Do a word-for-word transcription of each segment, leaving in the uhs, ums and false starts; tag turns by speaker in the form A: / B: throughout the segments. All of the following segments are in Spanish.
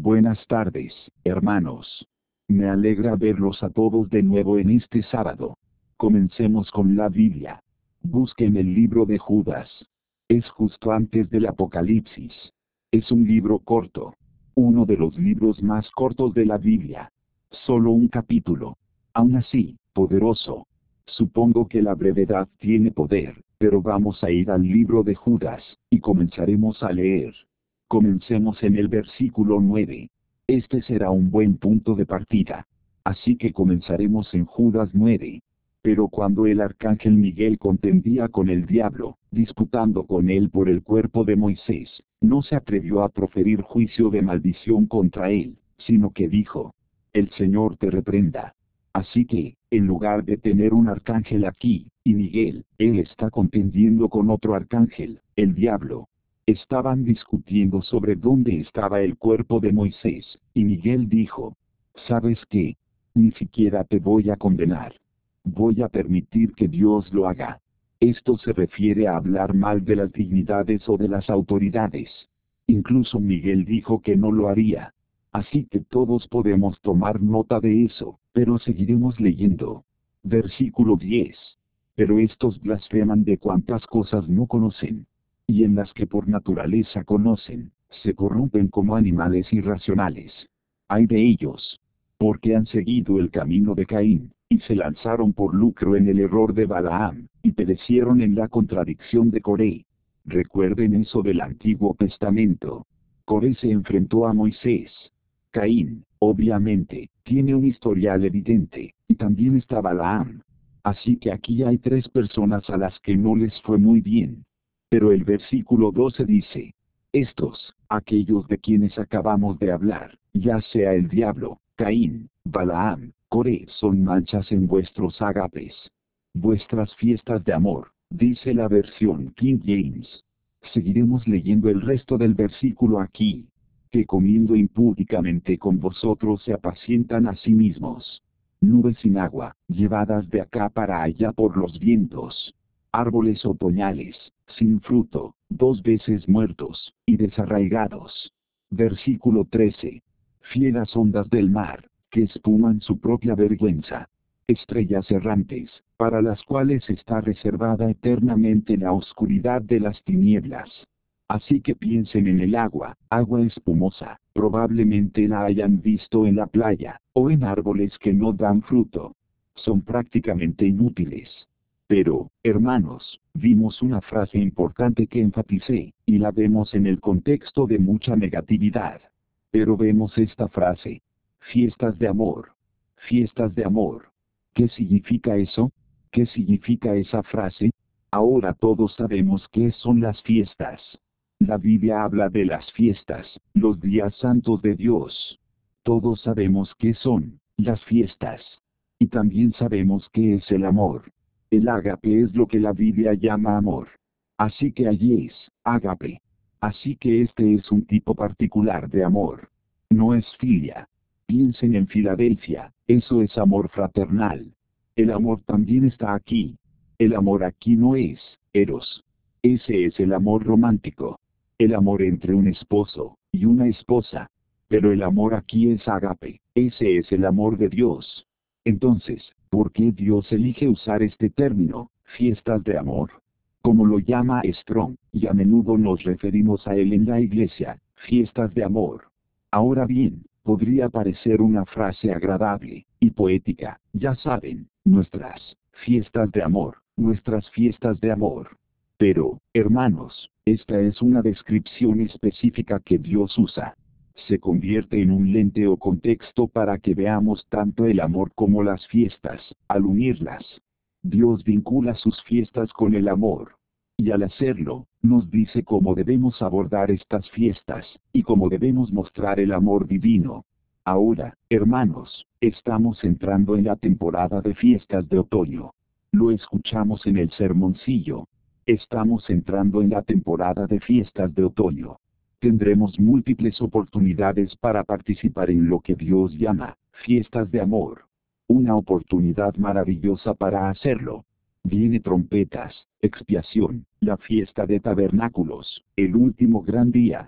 A: Buenas tardes, hermanos. Me alegra verlos a todos de nuevo en este sábado. Comencemos con la Biblia. Busquen el libro de Judas. Es justo antes del Apocalipsis. Es un libro corto. Uno de los libros más cortos de la Biblia. Solo un capítulo. Aún así, poderoso. Supongo que la brevedad tiene poder, pero vamos a ir al libro de Judas, y comenzaremos a leer. Comencemos en el versículo nueve. Este será un buen punto de partida. Así que comenzaremos en Judas nueve. Pero cuando el arcángel Miguel contendía con el diablo, disputando con él por el cuerpo de Moisés, no se atrevió a proferir juicio de maldición contra él, sino que dijo: El Señor te reprenda. Así que, en lugar de tener un arcángel aquí, y Miguel, él está contendiendo con otro arcángel, el diablo. Estaban discutiendo sobre dónde estaba el cuerpo de Moisés, y Miguel dijo: ¿Sabes qué? Ni siquiera te voy a condenar. Voy a permitir que Dios lo haga. Esto se refiere a hablar mal de las dignidades o de las autoridades. Incluso Miguel dijo que no lo haría. Así que todos podemos tomar nota de eso, pero seguiremos leyendo. Versículo diez. Pero estos blasfeman de cuantas cosas no conocen, y en las que por naturaleza conocen, se corrompen como animales irracionales. Ay de ellos, porque han seguido el camino de Caín, y se lanzaron por lucro en el error de Balaam, y perecieron en la contradicción de Coré. Recuerden eso del Antiguo Testamento. Coré se enfrentó a Moisés. Caín, obviamente, tiene un historial evidente, y también está Balaam. Así que aquí hay tres personas a las que no les fue muy bien. Pero el versículo doce dice: estos, aquellos de quienes acabamos de hablar, ya sea el diablo, Caín, Balaam, Coré, son manchas en vuestros ágapes. Vuestras fiestas de amor, dice la versión King James. Seguiremos leyendo el resto del versículo aquí. Que comiendo impúdicamente con vosotros se apacientan a sí mismos. Nubes sin agua, llevadas de acá para allá por los vientos. Árboles otoñales, sin fruto, dos veces muertos, y desarraigados. Versículo trece. Fieras ondas del mar, que espuman su propia vergüenza. Estrellas errantes, para las cuales está reservada eternamente la oscuridad de las tinieblas. Así que piensen en el agua, agua espumosa, probablemente la hayan visto en la playa, o en árboles que no dan fruto. Son prácticamente inútiles. Pero, hermanos, vimos una frase importante que enfaticé, y la vemos en el contexto de mucha negatividad. Pero vemos esta frase: fiestas de amor. Fiestas de amor. ¿Qué significa eso? ¿Qué significa esa frase? Ahora todos sabemos qué son las fiestas. La Biblia habla de las fiestas, los días santos de Dios. Todos sabemos qué son las fiestas. Y también sabemos qué es el amor. El ágape es lo que la Biblia llama amor. Así que allí es, ágape. Así que este es un tipo particular de amor. No es filia. Piensen en Filadelfia, eso es amor fraternal. El amor también está aquí. El amor aquí no es eros. Ese es el amor romántico. El amor entre un esposo y una esposa. Pero el amor aquí es ágape, ese es el amor de Dios. Entonces, ¿por qué Dios elige usar este término, fiestas de amor? Como lo llama Strong, y a menudo nos referimos a él en la iglesia, fiestas de amor. Ahora bien, podría parecer una frase agradable y poética, ya saben, nuestras fiestas de amor, nuestras fiestas de amor. Pero, hermanos, esta es una descripción específica que Dios usa. Se convierte en un lente o contexto para que veamos tanto el amor como las fiestas, al unirlas. Dios vincula sus fiestas con el amor. Y al hacerlo, nos dice cómo debemos abordar estas fiestas, y cómo debemos mostrar el amor divino. Ahora, hermanos, estamos entrando en la temporada de fiestas de otoño. Lo escuchamos en el sermoncillo. Estamos entrando en la temporada de fiestas de otoño. Tendremos múltiples oportunidades para participar en lo que Dios llama fiestas de amor. Una oportunidad maravillosa para hacerlo. Viene trompetas, expiación, la fiesta de tabernáculos, el último gran día.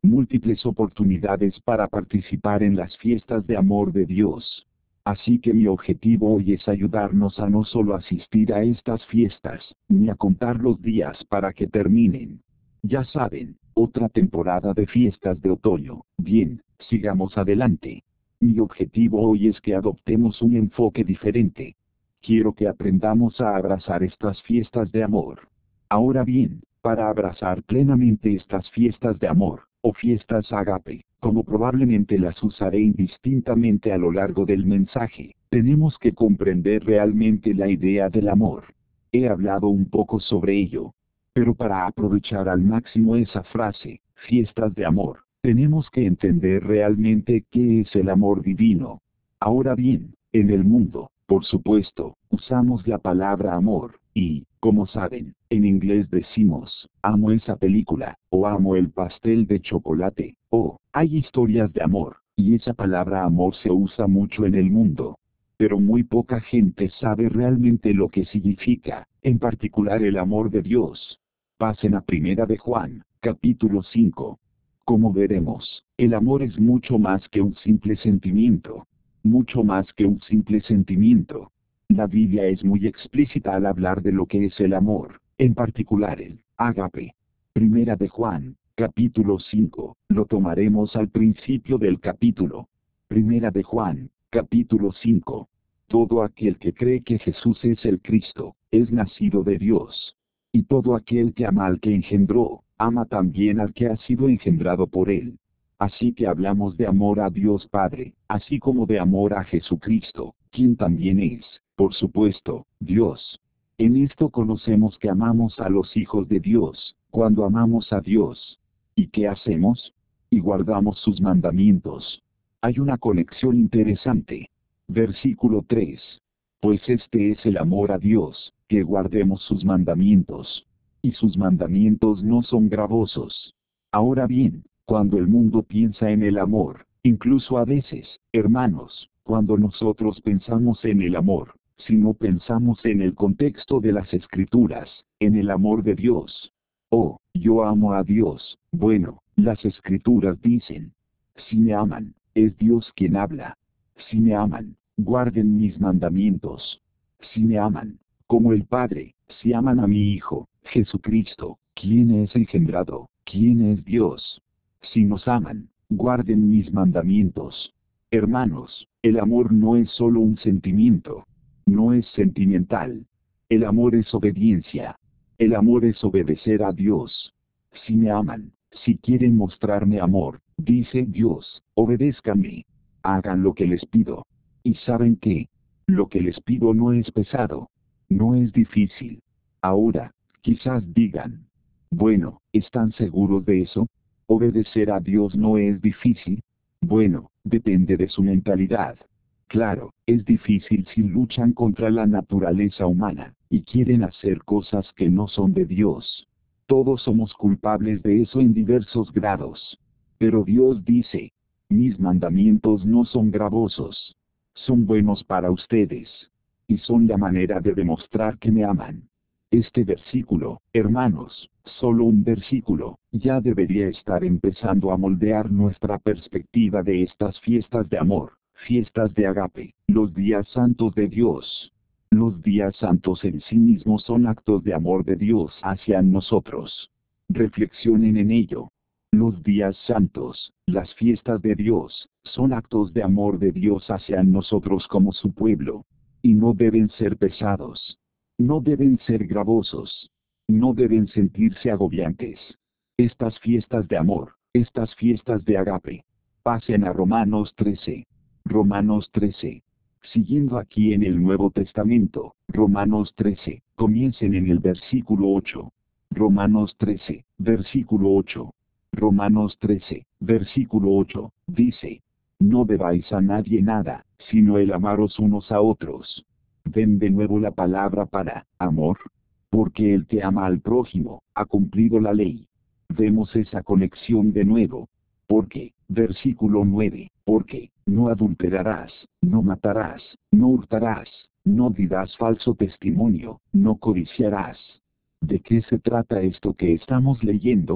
A: múltiples oportunidades para participar en las fiestas de amor de Dios. Así que mi objetivo hoy es ayudarnos a no solo asistir a estas fiestas, ni a contar los días para que terminen. Ya saben, otra temporada de fiestas de otoño. Bien, sigamos adelante. Mi objetivo hoy es que adoptemos un enfoque diferente. Quiero que aprendamos a abrazar estas fiestas de amor. Ahora bien, para abrazar plenamente estas fiestas de amor, o fiestas ágape, como probablemente las usaré indistintamente a lo largo del mensaje, tenemos que comprender realmente la idea del amor. He hablado un poco sobre ello. Pero para aprovechar al máximo esa frase, fiestas de amor, tenemos que entender realmente qué es el amor divino. Ahora bien, en el mundo, por supuesto, usamos la palabra amor, y, como saben, en inglés decimos, amo esa película, o amo el pastel de chocolate, o, hay historias de amor, y esa palabra amor se usa mucho en el mundo. Pero muy poca gente sabe realmente lo que significa, en particular el amor de Dios. Pasen a Primera de Juan, capítulo cinco. Como veremos, el amor es mucho más que un simple sentimiento. Mucho más que un simple sentimiento. La Biblia es muy explícita al hablar de lo que es el amor, en particular el ágape. Primera de Juan, capítulo cinco, lo tomaremos al principio del capítulo. Primera de Juan, capítulo cinco. Todo aquel que cree que Jesús es el Cristo, es nacido de Dios. Y todo aquel que ama al que engendró, ama también al que ha sido engendrado por él. Así que hablamos de amor a Dios Padre, así como de amor a Jesucristo, quien también es, por supuesto, Dios. En esto conocemos que amamos a los hijos de Dios, cuando amamos a Dios. ¿Y qué hacemos? Y guardamos sus mandamientos. Hay una conexión interesante. Versículo tres. Pues este es el amor a Dios, que guardemos sus mandamientos. Y sus mandamientos no son gravosos. Ahora bien, cuando el mundo piensa en el amor, incluso a veces, hermanos, cuando nosotros pensamos en el amor, si no pensamos en el contexto de las Escrituras, en el amor de Dios. Oh, yo amo a Dios. Bueno, las Escrituras dicen, si me aman, es Dios quien habla. Si me aman, guarden mis mandamientos. Si me aman, como el Padre, si aman a mi Hijo, Jesucristo, quien es engendrado, quien es Dios. Si nos aman, guarden mis mandamientos. Hermanos, el amor no es solo un sentimiento. No es sentimental. El amor es obediencia. El amor es obedecer a Dios. Si me aman, si quieren mostrarme amor, dice Dios, obedézcanme. Hagan lo que les pido. ¿Y saben qué? Lo que les pido no es pesado. No es difícil. Ahora, quizás digan, bueno, ¿están seguros de eso? ¿Obedecer a Dios no es difícil? Bueno, depende de su mentalidad. Claro, es difícil si luchan contra la naturaleza humana, y quieren hacer cosas que no son de Dios. Todos somos culpables de eso en diversos grados. Pero Dios dice, mis mandamientos no son gravosos. Son buenos para ustedes. Y son la manera de demostrar que me aman. Este versículo, hermanos, solo un versículo, ya debería estar empezando a moldear nuestra perspectiva de estas fiestas de amor, fiestas de agape, los días santos de Dios. Los días santos en sí mismos son actos de amor de Dios hacia nosotros. Reflexionen en ello. Los días santos, las fiestas de Dios, son actos de amor de Dios hacia nosotros como su pueblo. Y no deben ser pesados. No deben ser gravosos. No deben sentirse agobiantes. Estas fiestas de amor, estas fiestas de agape. Pasen a Romanos trece. Romanos trece. Siguiendo aquí en el Nuevo Testamento, Romanos trece, comiencen en el versículo ocho. Romanos trece, versículo ocho. Romanos trece, versículo ocho, dice, no debáis a nadie nada, sino el amaros unos a otros. Ven de nuevo la palabra para, amor. Porque el que ama al prójimo, ha cumplido la ley. Vemos esa conexión de nuevo. Porque, versículo nueve, porque, no adulterarás, no matarás, no hurtarás, no dirás falso testimonio, no codiciarás. ¿De qué se trata esto que estamos leyendo?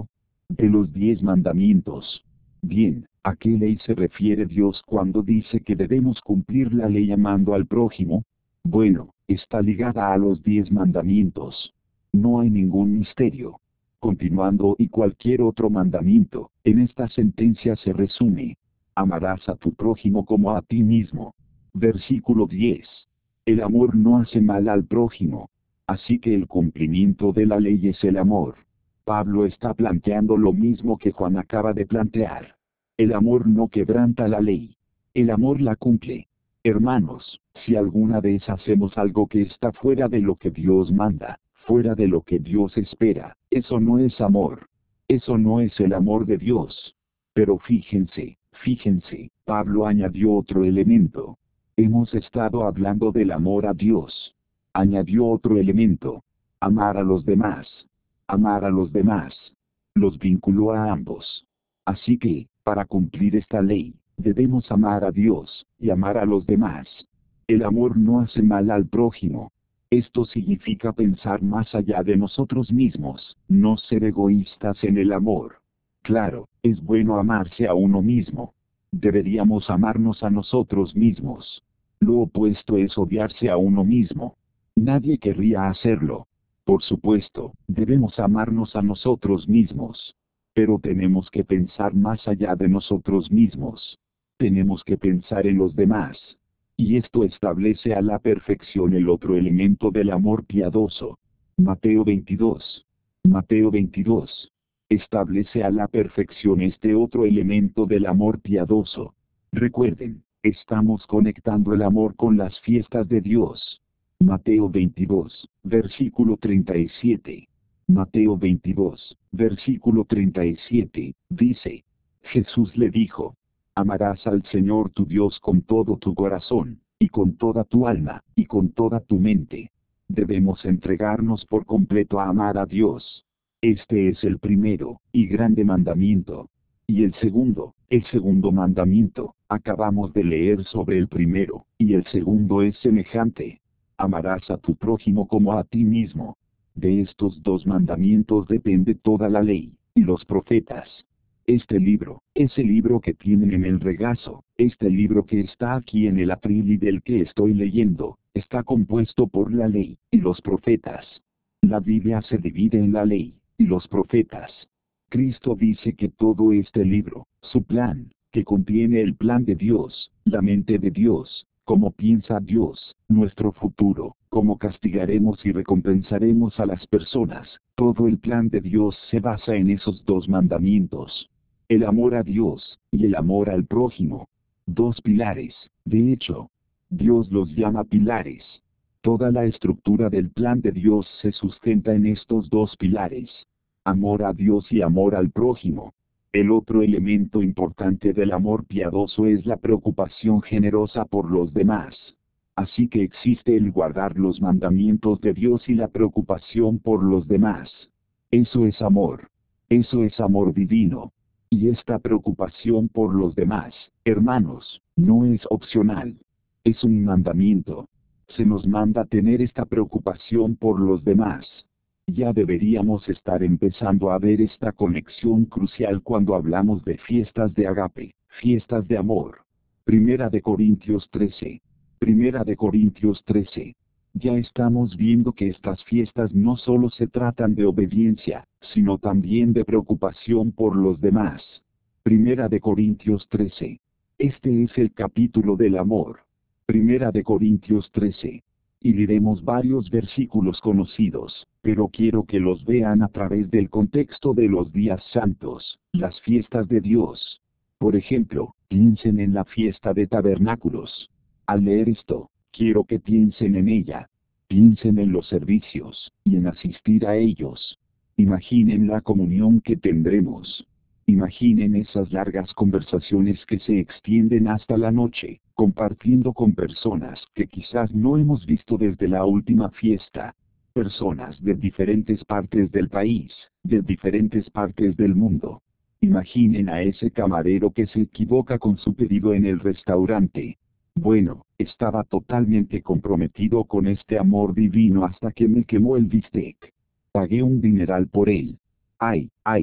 A: De los diez mandamientos. Bien, ¿a qué ley se refiere Dios cuando dice que debemos cumplir la ley amando al prójimo? Bueno, está ligada a los diez mandamientos. No hay ningún misterio. Continuando, y cualquier otro mandamiento, en esta sentencia se resume: amarás a tu prójimo como a ti mismo. Versículo diez. El amor no hace mal al prójimo. Así que el cumplimiento de la ley es el amor. Pablo está planteando lo mismo que Juan acaba de plantear. El amor no quebranta la ley. El amor la cumple. Hermanos, si alguna vez hacemos algo que está fuera de lo que Dios manda, fuera de lo que Dios espera, eso no es amor. Eso no es el amor de Dios. Pero fíjense, fíjense, Pablo añadió otro elemento. Hemos estado hablando del amor a Dios. Añadió otro elemento. Amar a los demás. Amar a los demás. Los vinculó a ambos. Así que, para cumplir esta ley, debemos amar a Dios, y amar a los demás. El amor no hace mal al prójimo. Esto significa pensar más allá de nosotros mismos, no ser egoístas en el amor. Claro, es bueno amarse a uno mismo. Deberíamos amarnos a nosotros mismos. Lo opuesto es odiarse a uno mismo. Nadie querría hacerlo. Por supuesto, debemos amarnos a nosotros mismos. Pero tenemos que pensar más allá de nosotros mismos. Tenemos que pensar en los demás. Y esto establece a la perfección el otro elemento del amor piadoso. Mateo veintidós. Mateo veintidós. Establece a la perfección este otro elemento del amor piadoso. Recuerden, estamos conectando el amor con las fiestas de Dios. Mateo veintidós, versículo treinta y siete. Mateo veintidós, versículo treinta y siete, dice: Jesús le dijo: amarás al Señor tu Dios con todo tu corazón, y con toda tu alma, y con toda tu mente. Debemos entregarnos por completo a amar a Dios. Este es el primero, y grande mandamiento. Y el segundo, el segundo mandamiento, acabamos de leer sobre el primero, y el segundo es semejante. Amarás a tu prójimo como a ti mismo. De estos dos mandamientos depende toda la ley, y los profetas. Este libro, ese libro que tienen en el regazo, este libro que está aquí en el atril y del que estoy leyendo, está compuesto por la ley, y los profetas. La Biblia se divide en la ley, y los profetas. Cristo dice que todo este libro, su plan, que contiene el plan de Dios, la mente de Dios, cómo piensa Dios, nuestro futuro, cómo castigaremos y recompensaremos a las personas, todo el plan de Dios se basa en esos dos mandamientos. El amor a Dios, y el amor al prójimo. Dos pilares, de hecho. Dios los llama pilares. Toda la estructura del plan de Dios se sustenta en estos dos pilares. Amor a Dios y amor al prójimo. El otro elemento importante del amor piadoso es la preocupación generosa por los demás. Así que existe el guardar los mandamientos de Dios y la preocupación por los demás. Eso es amor. Eso es amor divino. Y esta preocupación por los demás, hermanos, no es opcional. Es un mandamiento. Se nos manda tener esta preocupación por los demás. Ya deberíamos estar empezando a ver esta conexión crucial cuando hablamos de fiestas de agape, fiestas de amor. Primera de Corintios trece. Primera de Corintios trece. Ya estamos viendo que estas fiestas no solo se tratan de obediencia, sino también de preocupación por los demás. Primera de Corintios trece. Este es el capítulo del amor. Primera de Corintios trece. Y diremos varios versículos conocidos, pero quiero que los vean a través del contexto de los días santos, las fiestas de Dios. Por ejemplo, piensen en la fiesta de tabernáculos. Al leer esto, quiero que piensen en ella. Piensen en los servicios, y en asistir a ellos. Imaginen la comunión que tendremos. Imaginen esas largas conversaciones que se extienden hasta la noche, compartiendo con personas que quizás no hemos visto desde la última fiesta. Personas de diferentes partes del país, de diferentes partes del mundo. Imaginen a ese camarero que se equivoca con su pedido en el restaurante. Bueno, estaba totalmente comprometido con este amor divino hasta que me quemó el bistec. Pagué un dineral por él. Ay, ay.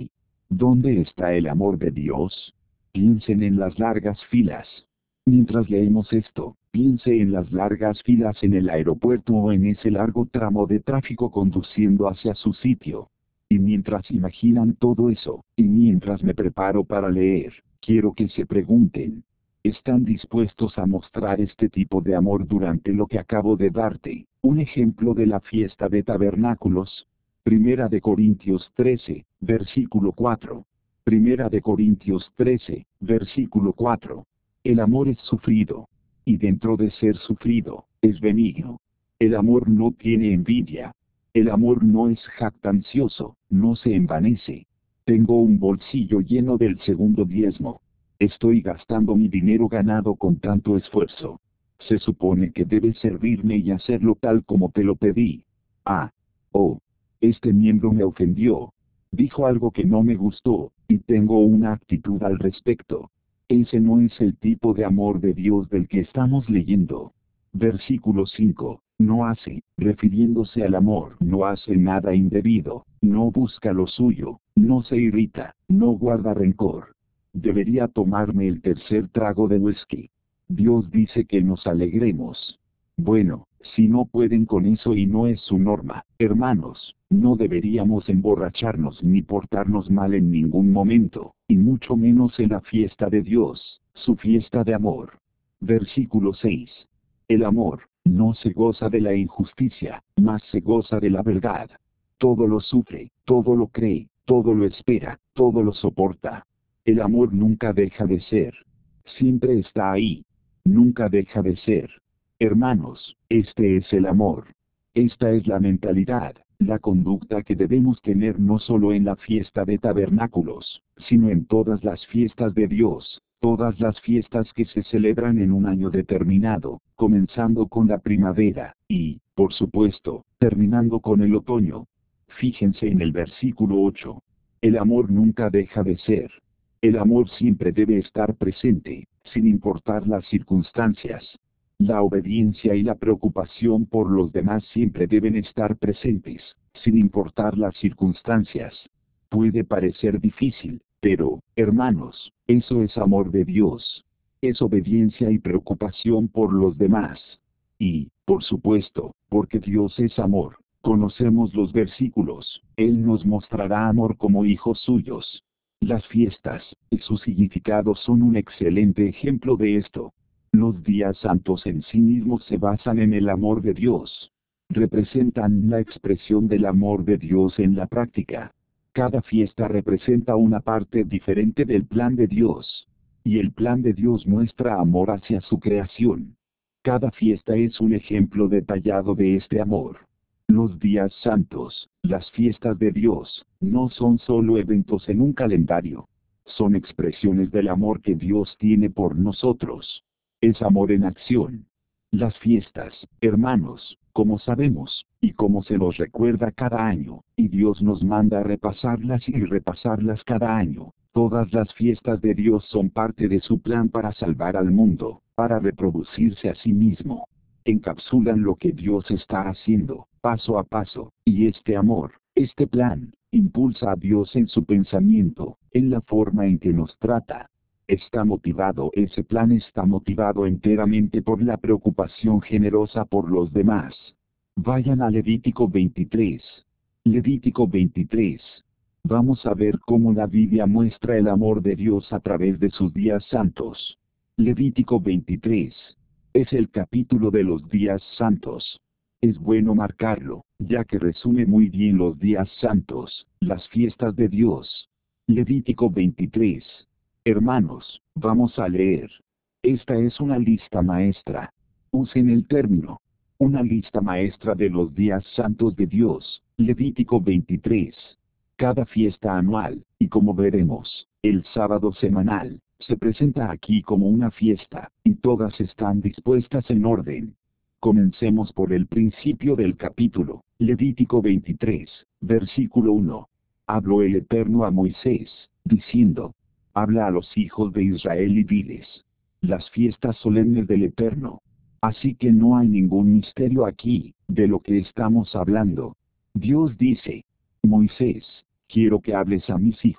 A: ¿Dónde está el amor de Dios? Piensen en las largas filas. Mientras leemos esto, piense en las largas filas en el aeropuerto o en ese largo tramo de tráfico conduciendo hacia su sitio. Y mientras imaginan todo eso, y mientras me preparo para leer, quiero que se pregunten, ¿están dispuestos a mostrar este tipo de amor durante lo que acabo de darte? Un ejemplo de la fiesta de tabernáculos. Primera de Corintios trece, versículo cuatro. Primera de Corintios trece, versículo cuatro. El amor es sufrido. Y dentro de ser sufrido, es benigno. El amor no tiene envidia. El amor no es jactancioso, no se envanece. Tengo un bolsillo lleno del segundo diezmo. Estoy gastando mi dinero ganado con tanto esfuerzo. Se supone que debes servirme y hacerlo tal como te lo pedí. Ah. Oh. Este miembro me ofendió. Dijo algo que no me gustó, y tengo una actitud al respecto. Ese no es el tipo de amor de Dios del que estamos leyendo. Versículo cinco. No hace, refiriéndose al amor, no hace nada indebido, no busca lo suyo, no se irrita, no guarda rencor. Debería tomarme el tercer trago de whisky. Dios dice que nos alegremos. Bueno, si no pueden con eso y no es su norma, hermanos, no deberíamos emborracharnos ni portarnos mal en ningún momento, y mucho menos en la fiesta de Dios, su fiesta de amor. Versículo seis. El amor no se goza de la injusticia, mas se goza de la verdad. Todo lo sufre, todo lo cree, todo lo espera, todo lo soporta. El amor nunca deja de ser. Siempre está ahí. Nunca deja de ser. Hermanos, este es el amor. Esta es la mentalidad, la conducta que debemos tener no solo en la fiesta de tabernáculos, sino en todas las fiestas de Dios, todas las fiestas que se celebran en un año determinado, comenzando con la primavera, y, por supuesto, terminando con el otoño. Fíjense en el versículo ocho. El amor nunca deja de ser. El amor siempre debe estar presente, sin importar las circunstancias. La obediencia y la preocupación por los demás siempre deben estar presentes, sin importar las circunstancias. Puede parecer difícil, pero, hermanos, eso es amor de Dios. Es obediencia y preocupación por los demás. Y, por supuesto, porque Dios es amor, conocemos los versículos, Él nos mostrará amor como hijos suyos. Las fiestas, y su significado son un excelente ejemplo de esto. Los días santos en sí mismos se basan en el amor de Dios. Representan la expresión del amor de Dios en la práctica. Cada fiesta representa una parte diferente del plan de Dios. Y el plan de Dios muestra amor hacia su creación. Cada fiesta es un ejemplo detallado de este amor. Los días santos, las fiestas de Dios, no son solo eventos en un calendario. Son expresiones del amor que Dios tiene por nosotros. Es amor en acción. Las fiestas, hermanos, como sabemos, y como se nos recuerda cada año, y Dios nos manda a repasarlas y repasarlas cada año, todas las fiestas de Dios son parte de su plan para salvar al mundo, para reproducirse a sí mismo. Encapsulan lo que Dios está haciendo, paso a paso, y este amor, este plan, impulsa a Dios en su pensamiento, en la forma en que nos trata. Está motivado, ese plan está motivado enteramente por la preocupación generosa por los demás. Vayan a Levítico veintitrés. Levítico veintitrés. Vamos a ver cómo la Biblia muestra el amor de Dios a través de sus días santos. Levítico veintitrés. Es el capítulo de los días santos. Es bueno marcarlo, ya que resume muy bien los días santos, las fiestas de Dios. Levítico veintitrés. Hermanos, vamos a leer. Esta es una lista maestra. Usen el término. Una lista maestra de los días santos de Dios. Levítico veintitrés. Cada fiesta anual, y como veremos, el sábado semanal, se presenta aquí como una fiesta, y todas están dispuestas en orden. Comencemos por el principio del capítulo, Levítico veintitrés, versículo uno. Habló el Eterno a Moisés, diciendo: Habla a los hijos de Israel y diles: las fiestas solemnes del Eterno. Así que no hay ningún misterio aquí, de lo que estamos hablando. Dios dice: Moisés, quiero que hables a mis hijos,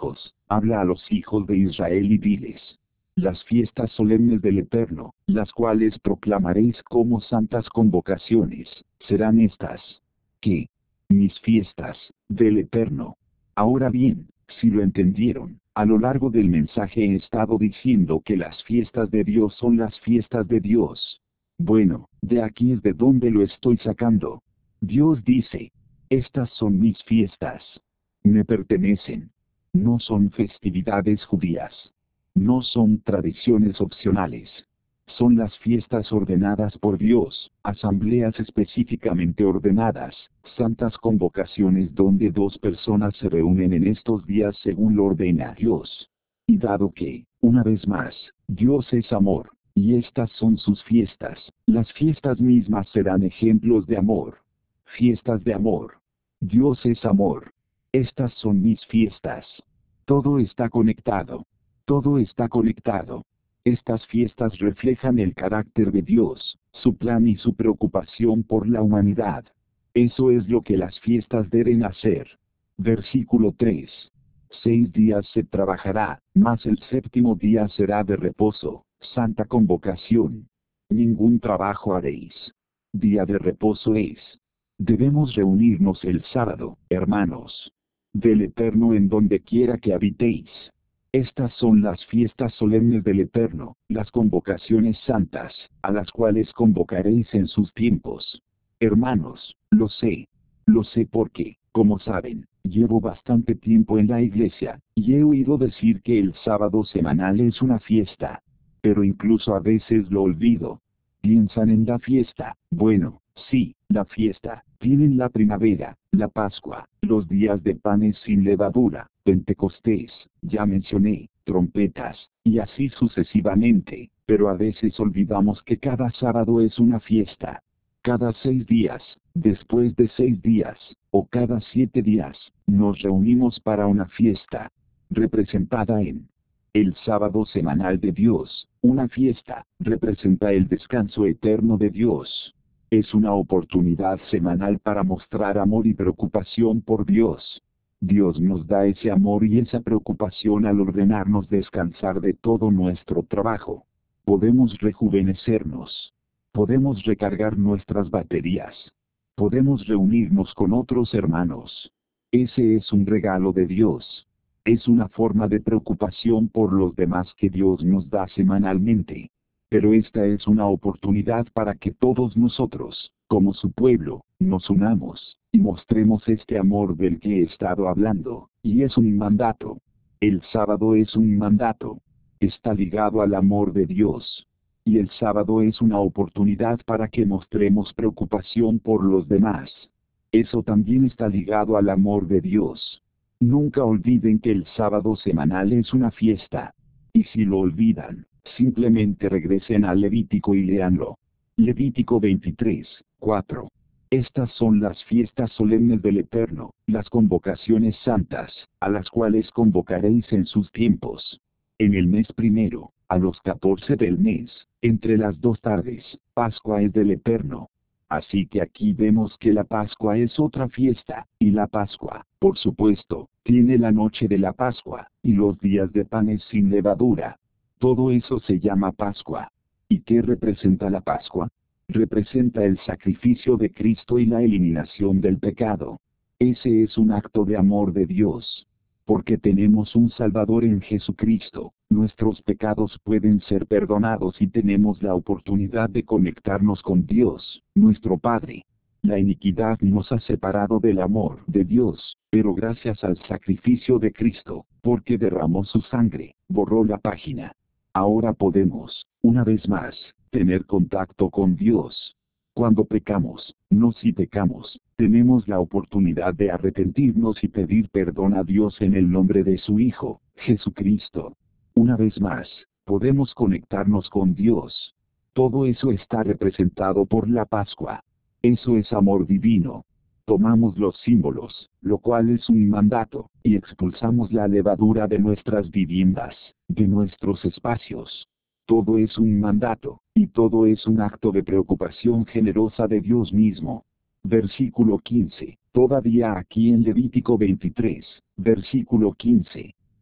A: Habla a los hijos de Israel y diles: las fiestas solemnes del Eterno, las cuales proclamaréis como santas convocaciones, serán estas. ¿Qué? Mis fiestas, del Eterno. Ahora bien, si lo entendieron, a lo largo del mensaje he estado diciendo que las fiestas de Dios son las fiestas de Dios. Bueno, de aquí es de donde lo estoy sacando. Dios dice: estas son mis fiestas. Me pertenecen. No son festividades judías. No son tradiciones opcionales. Son las fiestas ordenadas por Dios, asambleas específicamente ordenadas, santas convocaciones donde dos personas se reúnen en estos días según lo ordena Dios. Y dado que, una vez más, Dios es amor, y estas son sus fiestas, las fiestas mismas serán ejemplos de amor. Fiestas de amor. Dios es amor. Estas son mis fiestas. Todo está conectado. Todo está conectado. Estas fiestas reflejan el carácter de Dios, su plan y su preocupación por la humanidad. Eso es lo que las fiestas deben hacer. Versículo tres. Seis días se trabajará, mas el séptimo día será de reposo, santa convocación. Ningún trabajo haréis. Día de reposo es. Debemos reunirnos el sábado, hermanos. Del Eterno en donde quiera que habitéis. Estas son las fiestas solemnes del Eterno, las convocaciones santas, a las cuales convocaréis en sus tiempos. Hermanos, lo sé. Lo sé porque, como saben, llevo bastante tiempo en la iglesia, y he oído decir que el sábado semanal es una fiesta. Pero incluso a veces lo olvido. Piensan en la fiesta, bueno, sí, la fiesta, tienen la primavera, la Pascua, los días de panes sin levadura, Pentecostés, ya mencioné, trompetas, y así sucesivamente, pero a veces olvidamos que cada sábado es una fiesta. Cada seis días, después de seis días, o cada siete días, nos reunimos para una fiesta, representada en el sábado semanal de Dios. Una fiesta, representa el descanso eterno de Dios. Es una oportunidad semanal para mostrar amor y preocupación por Dios. Dios nos da ese amor y esa preocupación al ordenarnos descansar de todo nuestro trabajo. Podemos rejuvenecernos. Podemos recargar nuestras baterías. Podemos reunirnos con otros hermanos. Ese es un regalo de Dios. Es una forma de preocupación por los demás que Dios nos da semanalmente. Pero esta es una oportunidad para que todos nosotros, como su pueblo, nos unamos, y mostremos este amor del que he estado hablando, y es un mandato. El sábado es un mandato. Está ligado al amor de Dios. Y el sábado es una oportunidad para que mostremos preocupación por los demás. Eso también está ligado al amor de Dios. Nunca olviden que el sábado semanal es una fiesta. Y si lo olvidan, simplemente regresen al Levítico y léanlo. Levítico veintitrés, cuatro. Estas son las fiestas solemnes del Eterno, las convocaciones santas, a las cuales convocaréis en sus tiempos. En el mes primero, a los catorce del mes, entre las dos tardes, Pascua es del Eterno. Así que aquí vemos que la Pascua es otra fiesta, y la Pascua, por supuesto, tiene la noche de la Pascua, y los días de panes sin levadura. Todo eso se llama Pascua. ¿Y qué representa la Pascua? Representa el sacrificio de Cristo y la eliminación del pecado. Ese es un acto de amor de Dios. Porque tenemos un Salvador en Jesucristo, nuestros pecados pueden ser perdonados y tenemos la oportunidad de conectarnos con Dios, nuestro Padre. La iniquidad nos ha separado del amor de Dios, pero gracias al sacrificio de Cristo, porque derramó su sangre, borró la página. Ahora podemos, una vez más, tener contacto con Dios. Cuando pecamos, no si pecamos, tenemos la oportunidad de arrepentirnos y pedir perdón a Dios en el nombre de su Hijo, Jesucristo. Una vez más, podemos conectarnos con Dios. Todo eso está representado por la Pascua. Eso es amor divino. Tomamos los símbolos, lo cual es un mandato, y expulsamos la levadura de nuestras viviendas, de nuestros espacios. Todo es un mandato, y todo es un acto de preocupación generosa de Dios mismo. Versículo quince. Todavía aquí en Levítico veintitrés, versículo quince.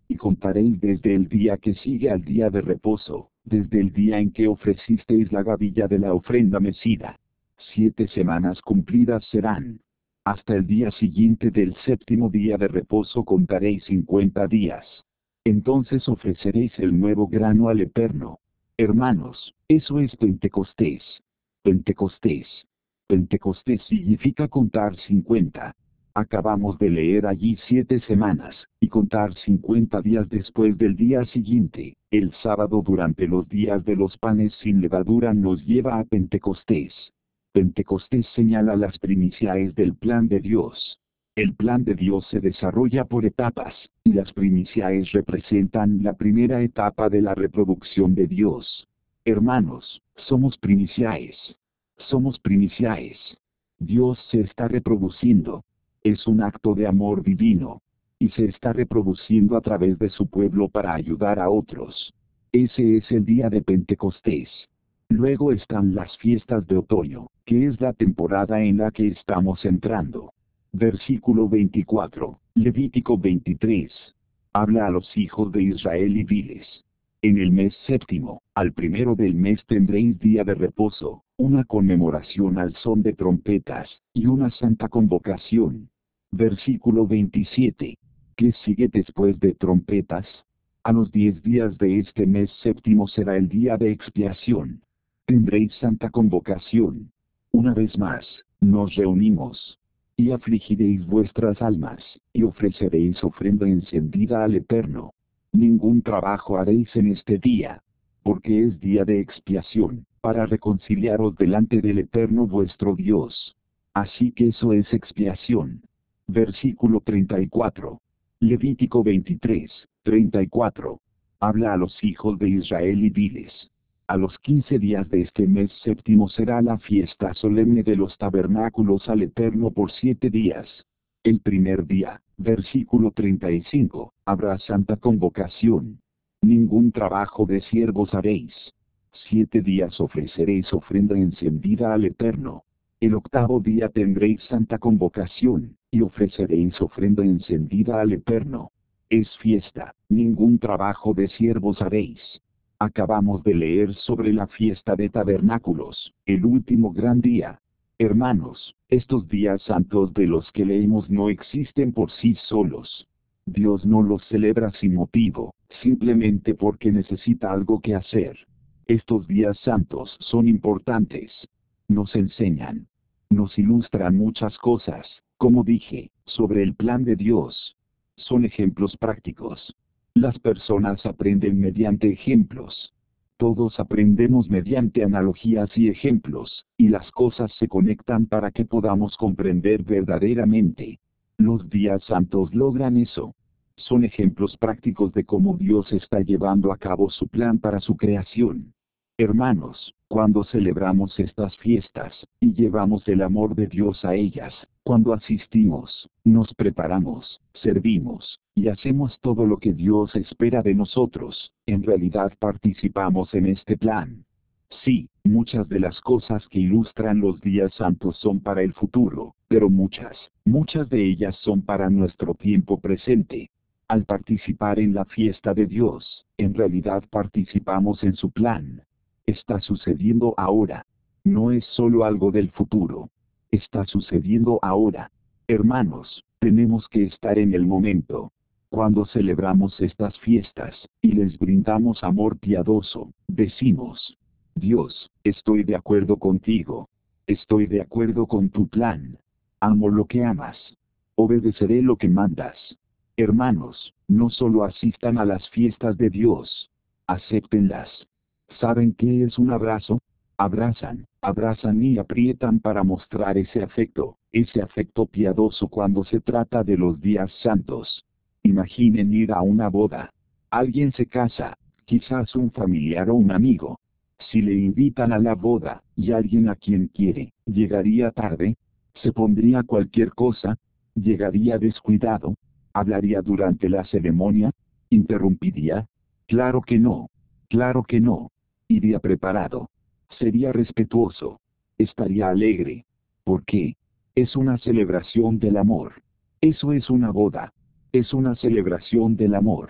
A: Y contaréis desde el día que sigue al día de reposo, desde el día en que ofrecisteis la gavilla de la ofrenda mecida. Siete semanas cumplidas serán. Hasta el día siguiente del séptimo día de reposo contaréis cincuenta días. Entonces ofreceréis el nuevo grano al Eterno. Hermanos, eso es Pentecostés. Pentecostés. Pentecostés significa contar cincuenta. Acabamos de leer allí siete semanas, y contar cincuenta días después del día siguiente, el sábado durante los días de los panes sin levadura nos lleva a Pentecostés. Pentecostés señala las primicias del plan de Dios. El plan de Dios se desarrolla por etapas, y las primicias representan la primera etapa de la reproducción de Dios. Hermanos, somos primicias. Somos primicias. Dios se está reproduciendo. Es un acto de amor divino. Y se está reproduciendo a través de su pueblo para ayudar a otros. Ese es el día de Pentecostés. Luego están las fiestas de otoño, que es la temporada en la que estamos entrando. Versículo veinticuatro, Levítico veintitrés. Habla a los hijos de Israel y diles: en el mes séptimo, al primero del mes tendréis día de reposo, una conmemoración al son de trompetas, y una santa convocación. Versículo veintisiete. ¿Qué sigue después de trompetas? A los diez días de este mes séptimo será el día de expiación. Tendréis santa convocación. Una vez más, nos reunimos. Y afligiréis vuestras almas, y ofreceréis ofrenda encendida al Eterno. Ningún trabajo haréis en este día, porque es día de expiación, para reconciliaros delante del Eterno vuestro Dios. Así que eso es expiación. Versículo treinta y cuatro. Levítico veintitrés, treinta y cuatro. Habla a los hijos de Israel y diles: a los quince días de este mes séptimo será la fiesta solemne de los tabernáculos al Eterno por siete días. El primer día, versículo treinta y cinco, habrá santa convocación. Ningún trabajo de siervos haréis. Siete días ofreceréis ofrenda encendida al Eterno. El octavo día tendréis santa convocación, y ofreceréis ofrenda encendida al Eterno. Es fiesta, ningún trabajo de siervos haréis. Acabamos de leer sobre la fiesta de tabernáculos, el último gran día. Hermanos, estos días santos de los que leímos no existen por sí solos. Dios no los celebra sin motivo, simplemente porque necesita algo que hacer. Estos días santos son importantes. Nos enseñan. Nos ilustran muchas cosas, como dije, sobre el plan de Dios. Son ejemplos prácticos. Las personas aprenden mediante ejemplos. Todos aprendemos mediante analogías y ejemplos, y las cosas se conectan para que podamos comprender verdaderamente. Los días santos logran eso. Son ejemplos prácticos de cómo Dios está llevando a cabo su plan para su creación. Hermanos, cuando celebramos estas fiestas, y llevamos el amor de Dios a ellas, cuando asistimos, nos preparamos, servimos, y hacemos todo lo que Dios espera de nosotros, en realidad participamos en este plan. Sí, muchas de las cosas que ilustran los días santos son para el futuro, pero muchas, muchas de ellas son para nuestro tiempo presente. Al participar en la fiesta de Dios, en realidad participamos en su plan. Está sucediendo ahora. No es solo algo del futuro. Está sucediendo ahora. Hermanos, tenemos que estar en el momento. Cuando celebramos estas fiestas, y les brindamos amor piadoso, decimos: Dios, estoy de acuerdo contigo. Estoy de acuerdo con tu plan. Amo lo que amas. Obedeceré lo que mandas. Hermanos, no solo asistan a las fiestas de Dios. Acéptenlas. ¿Saben qué es un abrazo? Abrazan, abrazan y aprietan para mostrar ese afecto, ese afecto piadoso cuando se trata de los días santos. Imaginen ir a una boda. Alguien se casa, quizás un familiar o un amigo. Si le invitan a la boda, y alguien a quien quiere, llegaría tarde, se pondría cualquier cosa, llegaría descuidado, hablaría durante la ceremonia, interrumpiría. Claro que no. Claro que no. Iría preparado. Sería respetuoso. Estaría alegre. ¿Por qué? Es una celebración del amor. Eso es una boda. Es una celebración del amor.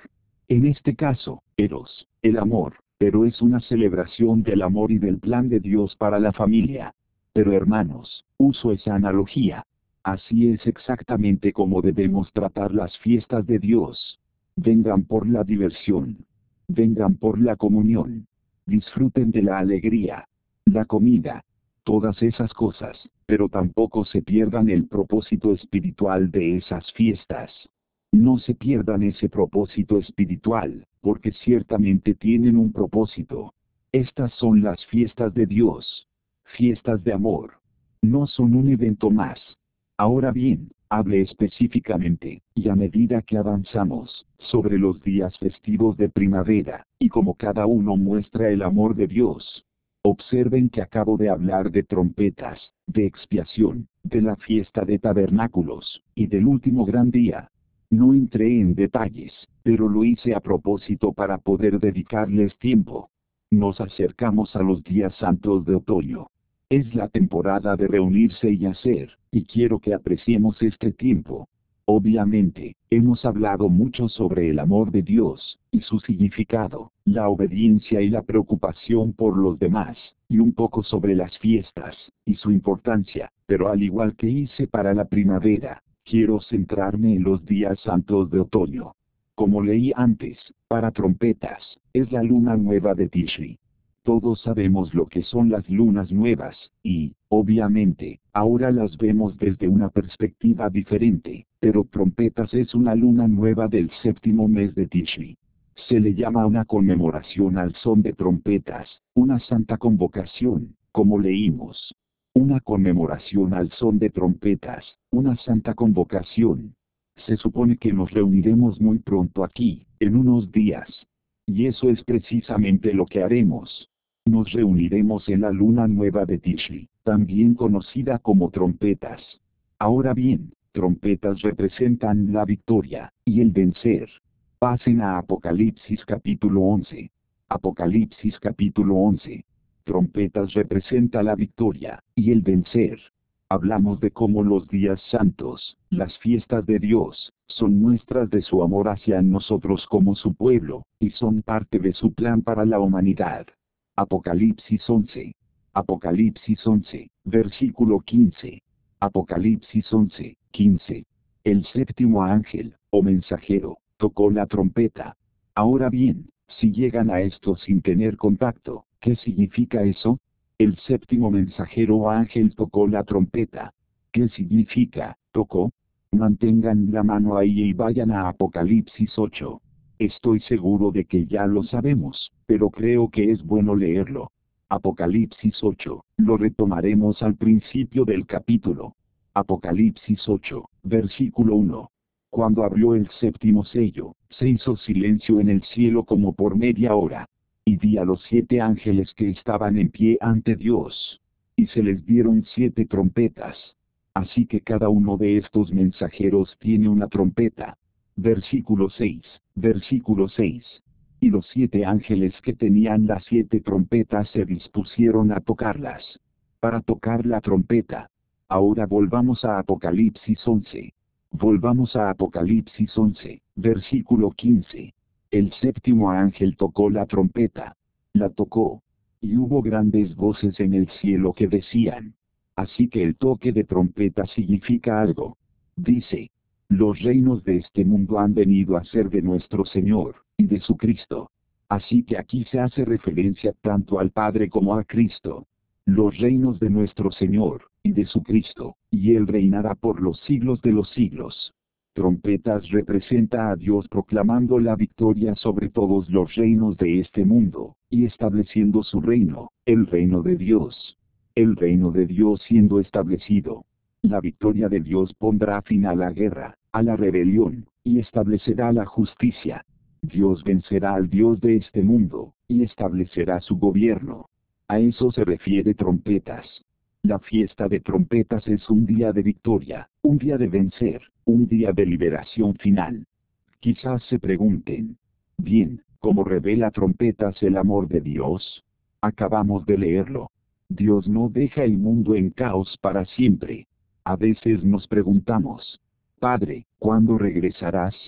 A: En este caso, eros, el amor, pero es una celebración del amor y del plan de Dios para la familia. Pero hermanos, uso esa analogía. Así es exactamente como debemos tratar las fiestas de Dios. Vengan por la diversión. Vengan por la comunión. Disfruten de la alegría, la comida, todas esas cosas, pero tampoco se pierdan el propósito espiritual de esas fiestas. No se pierdan ese propósito espiritual, porque ciertamente tienen un propósito. Estas son las fiestas de Dios. Fiestas de amor. No son un evento más. Ahora bien, hable específicamente, y a medida que avanzamos, sobre los días festivos de primavera, y cómo cada uno muestra el amor de Dios. Observen que acabo de hablar de trompetas, de expiación, de la fiesta de tabernáculos, y del último gran día. No entré en detalles, pero lo hice a propósito para poder dedicarles tiempo. Nos acercamos a los días santos de otoño. Es la temporada de reunirse y hacer, y quiero que apreciemos este tiempo. Obviamente, hemos hablado mucho sobre el amor de Dios, y su significado, la obediencia y la preocupación por los demás, y un poco sobre las fiestas, y su importancia, pero al igual que hice para la primavera, quiero centrarme en los días santos de otoño. Como leí antes, para trompetas, es la luna nueva de Tishri. Todos sabemos lo que son las lunas nuevas, y, obviamente, ahora las vemos desde una perspectiva diferente, pero trompetas es una luna nueva del séptimo mes de Tishri. Se le llama una conmemoración al son de trompetas, una santa convocación, como leímos. Una conmemoración al son de trompetas, una santa convocación. Se supone que nos reuniremos muy pronto aquí, en unos días. Y eso es precisamente lo que haremos. Nos reuniremos en la luna nueva de Tishri, también conocida como trompetas. Ahora bien, trompetas representan la victoria, y el vencer. Pasen a Apocalipsis capítulo once. Apocalipsis capítulo once. Trompetas representa la victoria, y el vencer. Hablamos de cómo los días santos, las fiestas de Dios, son muestras de su amor hacia nosotros como su pueblo, y son parte de su plan para la humanidad. Apocalipsis once. Apocalipsis once, versículo quince. Apocalipsis once, quince. El séptimo ángel, o mensajero, tocó la trompeta. Ahora bien, si llegan a esto sin tener contacto, ¿qué significa eso? El séptimo mensajero o ángel tocó la trompeta. ¿Qué significa, tocó? Mantengan la mano ahí y vayan a Apocalipsis ocho. Estoy seguro de que ya lo sabemos, pero creo que es bueno leerlo. Apocalipsis ocho, lo retomaremos al principio del capítulo. Apocalipsis ocho, versículo uno. Cuando abrió el séptimo sello, se hizo silencio en el cielo como por media hora. Y vi a los siete ángeles que estaban en pie ante Dios. Y se les dieron siete trompetas. Así que cada uno de estos mensajeros tiene una trompeta. Versículo seis, versículo seis. Y los siete ángeles que tenían las siete trompetas se dispusieron a tocarlas. Para tocar la trompeta. Ahora volvamos a Apocalipsis once. Volvamos a Apocalipsis once, versículo quince. El séptimo ángel tocó la trompeta. La tocó. Y hubo grandes voces en el cielo que decían. Así que el toque de trompeta significa algo. Dice. Los reinos de este mundo han venido a ser de nuestro Señor, y de su Cristo. Así que aquí se hace referencia tanto al Padre como a Cristo. Los reinos de nuestro Señor, y de su Cristo, y Él reinará por los siglos de los siglos. Trompetas representa a Dios proclamando la victoria sobre todos los reinos de este mundo, y estableciendo su reino, el reino de Dios. El reino de Dios siendo establecido. La victoria de Dios pondrá fin a la guerra, a la rebelión, y establecerá la justicia. Dios vencerá al Dios de este mundo, y establecerá su gobierno. A eso se refiere trompetas. La fiesta de trompetas es un día de victoria, un día de vencer, un día de liberación final. Quizás se pregunten. Bien, ¿cómo revela trompetas el amor de Dios? Acabamos de leerlo. Dios no deja el mundo en caos para siempre. A veces nos preguntamos, Padre, ¿cuándo regresarás?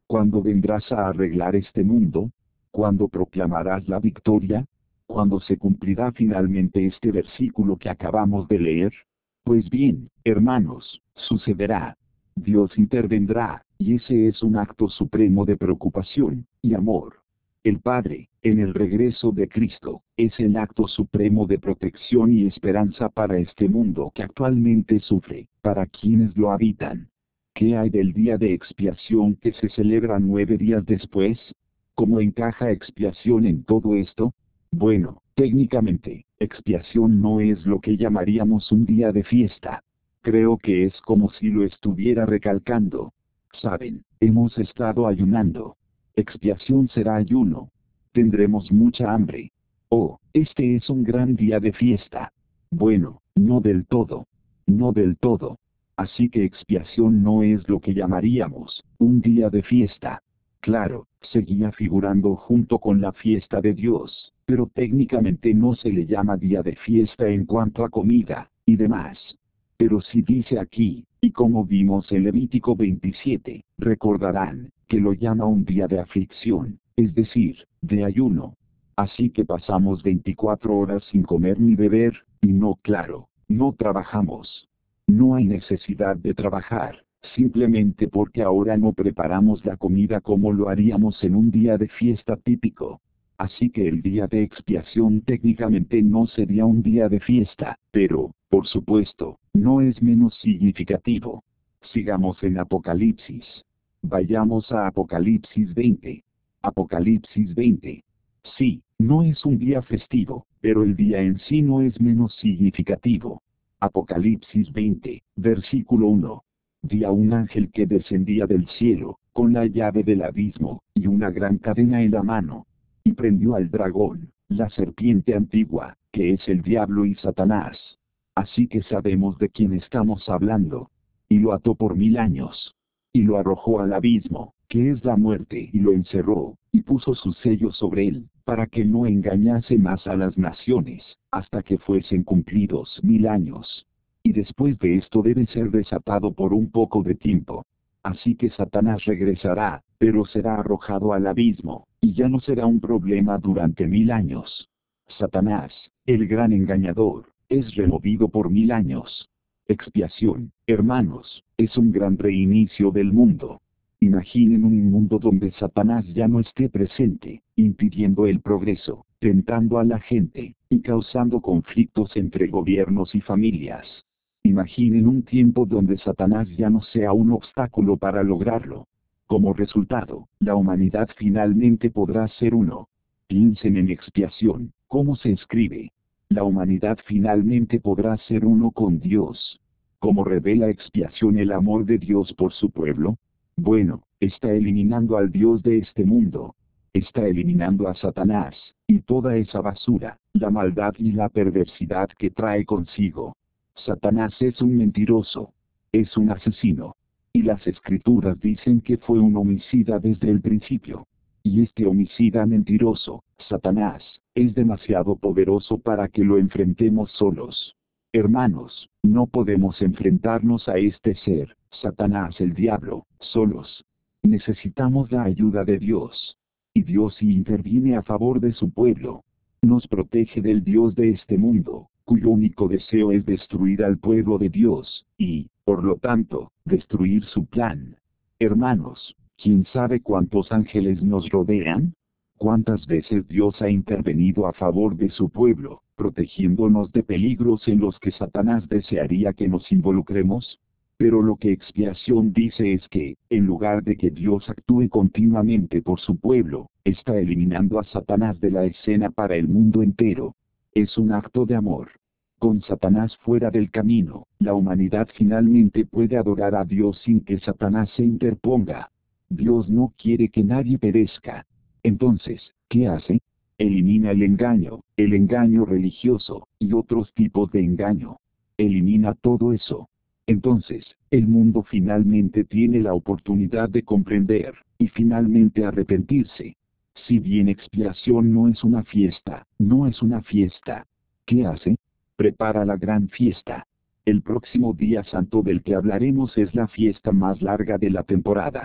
A: ¿Cuándo vendrás a arreglar este mundo? ¿Cuándo proclamarás la victoria? ¿Cuándo se cumplirá finalmente este versículo que acabamos de leer? Pues bien, hermanos, sucederá. Dios intervendrá, y ese es un acto supremo de preocupación y amor. El Padre, en el regreso de Cristo, es el acto supremo de protección y esperanza para este mundo que actualmente sufre, para quienes lo habitan. ¿Qué hay del día de expiación que se celebra nueve días después? ¿Cómo encaja expiación en todo esto? Bueno, técnicamente, expiación no es lo que llamaríamos un día de fiesta. Creo que es como si lo estuviera recalcando. Saben, hemos estado ayunando. Expiación será ayuno. Tendremos mucha hambre. Oh, este es un gran día de fiesta. Bueno, no del todo. No del todo. Así que expiación no es lo que llamaríamos un día de fiesta. Claro, seguía figurando junto con la fiesta de Dios, pero técnicamente no se le llama día de fiesta en cuanto a comida y demás. Pero si dice aquí, y como vimos en Levítico veintisiete, recordarán que lo llama un día de aflicción, es decir, de ayuno. Así que pasamos veinticuatro horas sin comer ni beber, y no, claro, no trabajamos. No hay necesidad de trabajar, simplemente porque ahora no preparamos la comida como lo haríamos en un día de fiesta típico. Así que el día de expiación técnicamente no sería un día de fiesta, pero, por supuesto, no es menos significativo. Sigamos en Apocalipsis. Vayamos a Apocalipsis veinte. Apocalipsis veinte. Sí, no es un día festivo, pero el día en sí no es menos significativo. Apocalipsis veinte, versículo uno. Vi a un ángel que descendía del cielo, con la llave del abismo, y una gran cadena en la mano. Y prendió al dragón, la serpiente antigua, que es el diablo y Satanás. Así que sabemos de quién estamos hablando. Y lo ató por mil años. Y lo arrojó al abismo, que es la muerte, y lo encerró, y puso su sello sobre él, para que no engañase más a las naciones, hasta que fuesen cumplidos mil años. Y después de esto debe ser desatado por un poco de tiempo. Así que Satanás regresará, pero será arrojado al abismo, y ya no será un problema durante mil años. Satanás, el gran engañador, es removido por mil años. Expiación, hermanos, es un gran reinicio del mundo. Imaginen un mundo donde Satanás ya no esté presente, impidiendo el progreso, tentando a la gente, y causando conflictos entre gobiernos y familias. Imaginen un tiempo donde Satanás ya no sea un obstáculo para lograrlo. Como resultado, la humanidad finalmente podrá ser uno. Piensen en expiación, ¿cómo se escribe? La humanidad finalmente podrá ser uno con Dios. ¿Cómo revela expiación el amor de Dios por su pueblo? Bueno, está eliminando al Dios de este mundo. Está eliminando a Satanás, y toda esa basura, la maldad y la perversidad que trae consigo. Satanás es un mentiroso. Es un asesino. Y las escrituras dicen que fue un homicida desde el principio. Y este homicida mentiroso, Satanás, es demasiado poderoso para que lo enfrentemos solos. Hermanos, no podemos enfrentarnos a este ser, Satanás el diablo, solos. Necesitamos la ayuda de Dios. Y Dios interviene a favor de su pueblo. Nos protege del Dios de este mundo, cuyo único deseo es destruir al pueblo de Dios, y, por lo tanto, destruir su plan. Hermanos, ¿quién sabe cuántos ángeles nos rodean? ¿Cuántas veces Dios ha intervenido a favor de su pueblo, protegiéndonos de peligros en los que Satanás desearía que nos involucremos? Pero lo que expiación dice es que, en lugar de que Dios actúe continuamente por su pueblo, está eliminando a Satanás de la escena para el mundo entero. Es un acto de amor. Con Satanás fuera del camino, la humanidad finalmente puede adorar a Dios sin que Satanás se interponga. Dios no quiere que nadie perezca. Entonces, ¿qué hace? Elimina el engaño, el engaño religioso, y otros tipos de engaño. Elimina todo eso. Entonces, el mundo finalmente tiene la oportunidad de comprender, y finalmente arrepentirse. Si bien expiación no es una fiesta, no es una fiesta. ¿Qué hace? Prepara la gran fiesta. El próximo día santo del que hablaremos es la fiesta más larga de la temporada.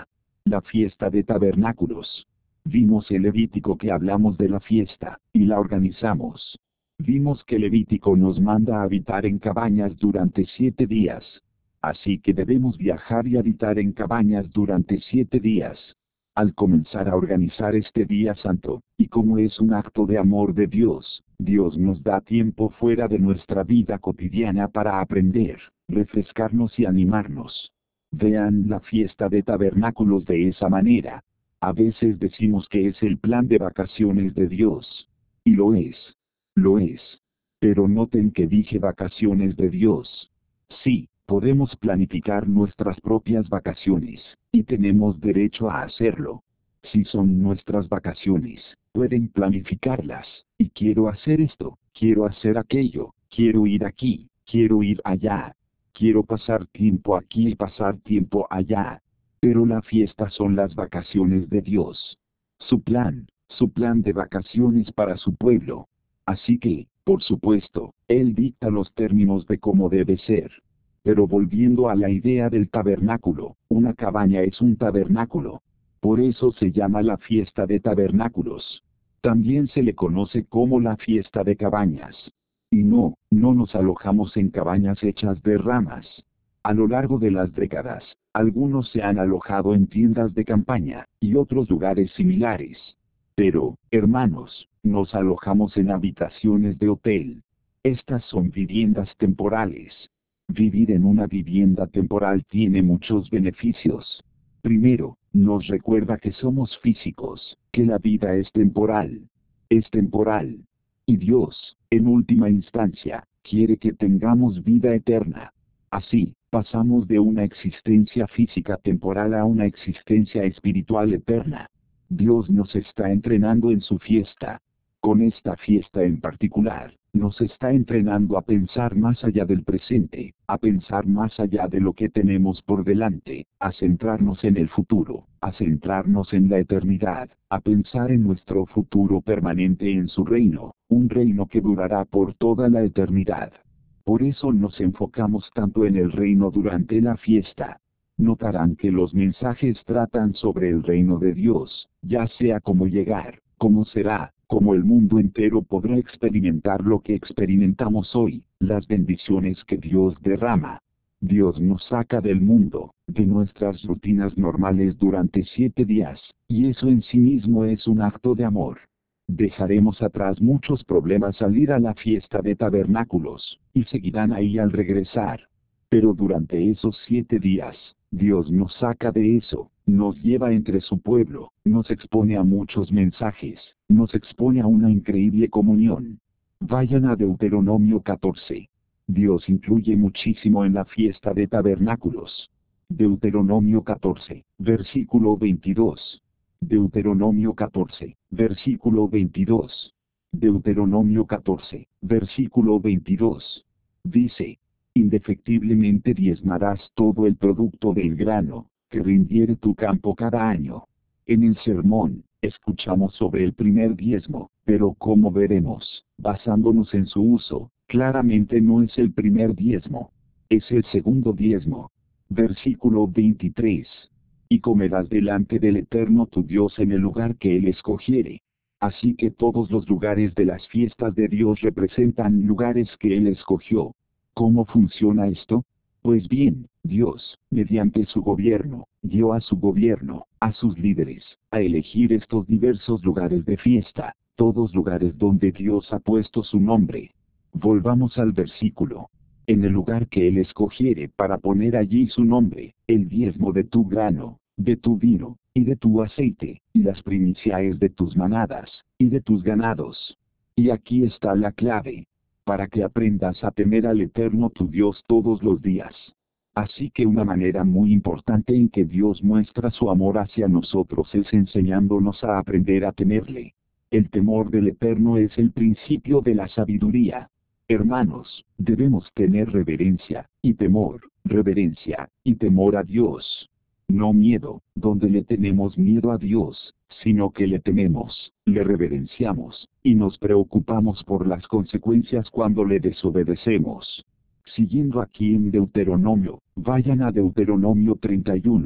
A: La fiesta de tabernáculos. Vimos el Levítico que hablamos de la fiesta, y la organizamos. Vimos que Levítico nos manda a habitar en cabañas durante siete días. Así que debemos viajar y habitar en cabañas durante siete días. Al comenzar a organizar este día santo, y como es un acto de amor de Dios, Dios nos da tiempo fuera de nuestra vida cotidiana para aprender, refrescarnos y animarnos. Vean la fiesta de tabernáculos de esa manera. A veces decimos que es el plan de vacaciones de Dios. Y lo es. Lo es. Pero noten que dije vacaciones de Dios. Sí, podemos planificar nuestras propias vacaciones, y tenemos derecho a hacerlo. Si son nuestras vacaciones, pueden planificarlas, y quiero hacer esto, quiero hacer aquello, quiero ir aquí, quiero ir allá. Quiero pasar tiempo aquí y pasar tiempo allá. Pero la fiesta son las vacaciones de Dios. Su plan, su plan de vacaciones para su pueblo. Así que, por supuesto, Él dicta los términos de cómo debe ser. Pero volviendo a la idea del tabernáculo, una cabaña es un tabernáculo. Por eso se llama la fiesta de tabernáculos. También se le conoce como la fiesta de cabañas. Y no, no nos alojamos en cabañas hechas de ramas. A lo largo de las décadas, algunos se han alojado en tiendas de campaña, y otros lugares similares. Pero, hermanos, nos alojamos en habitaciones de hotel. Estas son viviendas temporales. Vivir en una vivienda temporal tiene muchos beneficios. Primero, nos recuerda que somos físicos, que la vida es temporal. Es temporal. Y Dios, en última instancia, quiere que tengamos vida eterna. Así, pasamos de una existencia física temporal a una existencia espiritual eterna. Dios nos está entrenando en su fiesta. Con esta fiesta en particular, nos está entrenando a pensar más allá del presente, a pensar más allá de lo que tenemos por delante, a centrarnos en el futuro, a centrarnos en la eternidad, a pensar en nuestro futuro permanente en su reino, un reino que durará por toda la eternidad. Por eso nos enfocamos tanto en el reino durante la fiesta. Notarán que los mensajes tratan sobre el reino de Dios, ya sea cómo llegar, cómo será, cómo el mundo entero podrá experimentar lo que experimentamos hoy, las bendiciones que Dios derrama. Dios nos saca del mundo, de nuestras rutinas normales durante siete días, y eso en sí mismo es un acto de amor. Dejaremos atrás muchos problemas al ir a la fiesta de tabernáculos, y seguirán ahí al regresar. Pero durante esos siete días, Dios nos saca de eso, nos lleva entre su pueblo, nos expone a muchos mensajes, nos expone a una increíble comunión. Vayan a Deuteronomio catorce. Dios incluye muchísimo en la fiesta de tabernáculos. Deuteronomio catorce, versículo veintidós. Deuteronomio catorce, versículo veintidós. Deuteronomio catorce, versículo veintidós. Dice: indefectiblemente diezmarás todo el producto del grano que rindiere tu campo cada año. En el sermón, escuchamos sobre el primer diezmo, pero como veremos, basándonos en su uso, claramente no es el primer diezmo. Es el segundo diezmo. Versículo veintitrés. Y comerás delante del Eterno tu Dios en el lugar que Él escogiere. Así que todos los lugares de las fiestas de Dios representan lugares que Él escogió. ¿Cómo funciona esto? Pues bien, Dios, mediante su gobierno, guió a su gobierno, a sus líderes, a elegir estos diversos lugares de fiesta, todos lugares donde Dios ha puesto su nombre. Volvamos al versículo. En el lugar que Él escogiere para poner allí su nombre, el diezmo de tu grano, de tu vino, y de tu aceite, y las primicias de tus manadas, y de tus ganados. Y aquí está la clave. Para que aprendas a temer al Eterno tu Dios todos los días. Así que una manera muy importante en que Dios muestra su amor hacia nosotros es enseñándonos a aprender a temerle. El temor del Eterno es el principio de la sabiduría. Hermanos, debemos tener reverencia, y temor, reverencia, y temor a Dios. No miedo, donde le tenemos miedo a Dios, sino que le tememos, le reverenciamos, y nos preocupamos por las consecuencias cuando le desobedecemos. Siguiendo aquí en Deuteronomio, vayan a Deuteronomio treinta y uno.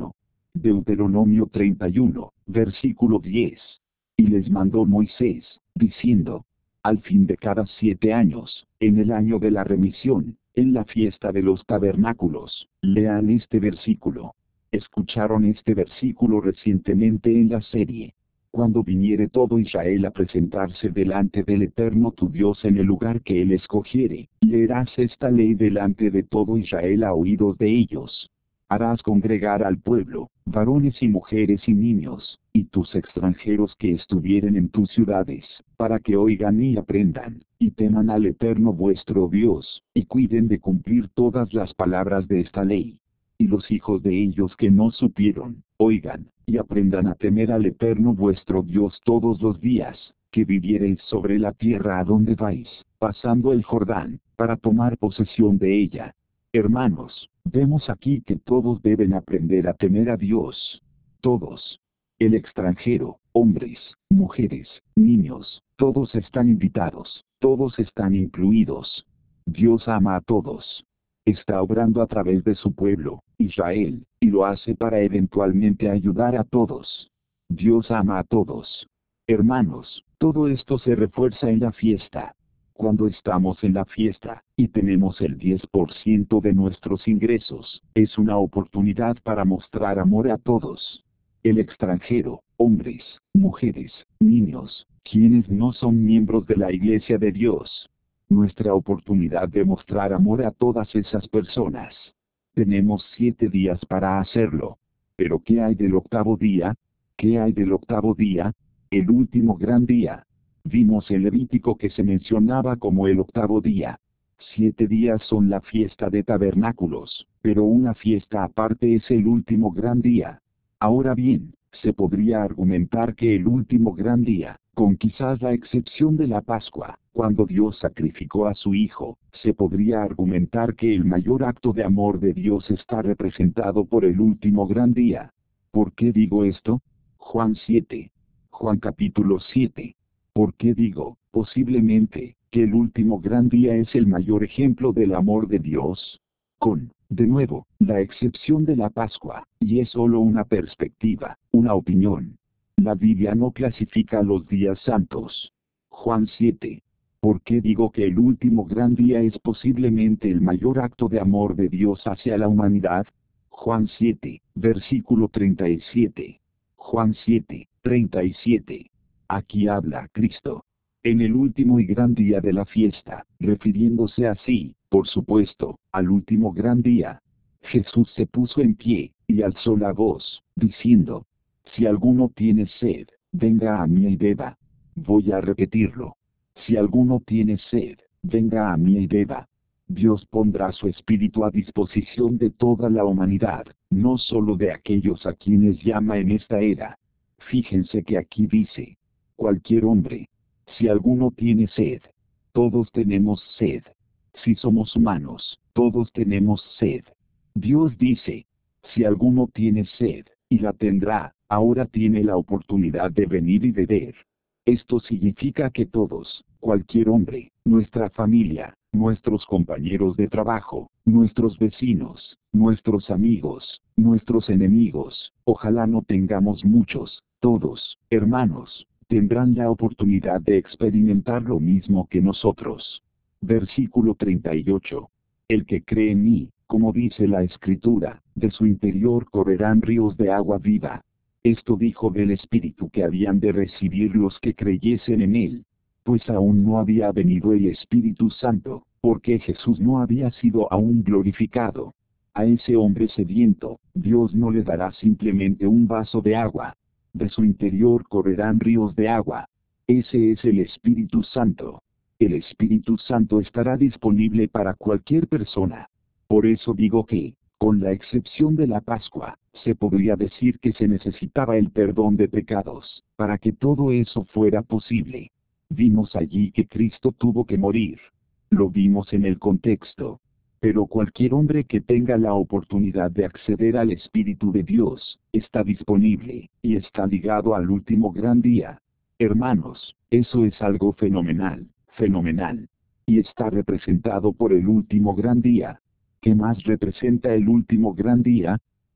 A: Deuteronomio treinta y uno, versículo diez. Y les mandó Moisés, diciendo: al fin de cada siete años, en el año de la remisión, en la fiesta de los tabernáculos, lean este versículo. Escucharon este versículo recientemente en la serie. Cuando viniere todo Israel a presentarse delante del Eterno tu Dios en el lugar que él escogiere, leerás esta ley delante de todo Israel a oídos de ellos. Harás congregar al pueblo, varones y mujeres y niños, y tus extranjeros que estuvieren en tus ciudades, para que oigan y aprendan, y teman al Eterno vuestro Dios, y cuiden de cumplir todas las palabras de esta ley. Y los hijos de ellos que no supieron, oigan, y aprendan a temer al Eterno vuestro Dios todos los días, que viviereis sobre la tierra a donde vais, pasando el Jordán, para tomar posesión de ella. Hermanos, vemos aquí que todos deben aprender a temer a Dios. Todos. El extranjero, hombres, mujeres, niños, todos están invitados, todos están incluidos. Dios ama a todos. Está obrando a través de su pueblo, Israel, y lo hace para eventualmente ayudar a todos. Dios ama a todos. Hermanos, todo esto se refuerza en la fiesta. Cuando estamos en la fiesta, y tenemos el diez por ciento de nuestros ingresos, es una oportunidad para mostrar amor a todos. El extranjero, hombres, mujeres, niños, quienes no son miembros de la Iglesia de Dios. Nuestra oportunidad de mostrar amor a todas esas personas. Tenemos siete días para hacerlo. Pero ¿qué hay del octavo día? ¿Qué hay del octavo día? El último gran día. Vimos en Levítico que se mencionaba como el octavo día. Siete días son la fiesta de tabernáculos, pero una fiesta aparte es el último gran día. Ahora bien, se podría argumentar que el último gran día, con quizás la excepción de la Pascua, cuando Dios sacrificó a su Hijo, se podría argumentar que el mayor acto de amor de Dios está representado por el último gran día. ¿Por qué digo esto? Juan siete. Juan capítulo siete. ¿Por qué digo, posiblemente, que el último gran día es el mayor ejemplo del amor de Dios? Con, de nuevo, la excepción de la Pascua, y es solo una perspectiva, una opinión. La Biblia no clasifica los días santos. Juan siete. ¿Por qué digo que el último gran día es posiblemente el mayor acto de amor de Dios hacia la humanidad? Juan siete, versículo treinta y siete. Juan siete, treinta y siete. Aquí habla Cristo. En el último y gran día de la fiesta, refiriéndose así, por supuesto, al último gran día. Jesús se puso en pie, y alzó la voz, diciendo: si alguno tiene sed, venga a mí y beba. Voy a repetirlo. Si alguno tiene sed, venga a mí y beba. Dios pondrá su espíritu a disposición de toda la humanidad, no solo de aquellos a quienes llama en esta era. Fíjense que aquí dice: cualquier hombre. Si alguno tiene sed. Todos tenemos sed. Si somos humanos, todos tenemos sed. Dios dice: si alguno tiene sed, y la tendrá, ahora tiene la oportunidad de venir y beber. Esto significa que todos, cualquier hombre, nuestra familia, nuestros compañeros de trabajo, nuestros vecinos, nuestros amigos, nuestros enemigos, ojalá no tengamos muchos, todos, hermanos, tendrán la oportunidad de experimentar lo mismo que nosotros. Versículo treinta y ocho. El que cree en mí, como dice la Escritura, de su interior correrán ríos de agua viva. Esto dijo del Espíritu que habían de recibir los que creyesen en él. Pues aún no había venido el Espíritu Santo, porque Jesús no había sido aún glorificado. A ese hombre sediento, Dios no le dará simplemente un vaso de agua. De su interior correrán ríos de agua. Ese es el Espíritu Santo. El Espíritu Santo estará disponible para cualquier persona. Por eso digo que, con la excepción de la Pascua, se podría decir que se necesitaba el perdón de pecados, para que todo eso fuera posible. Vimos allí que Cristo tuvo que morir. Lo vimos en el contexto. Pero cualquier hombre que tenga la oportunidad de acceder al Espíritu de Dios, está disponible, y está ligado al último gran día. Hermanos, eso es algo fenomenal, fenomenal. Y está representado por el último gran día. ¿Qué más representa el último gran día?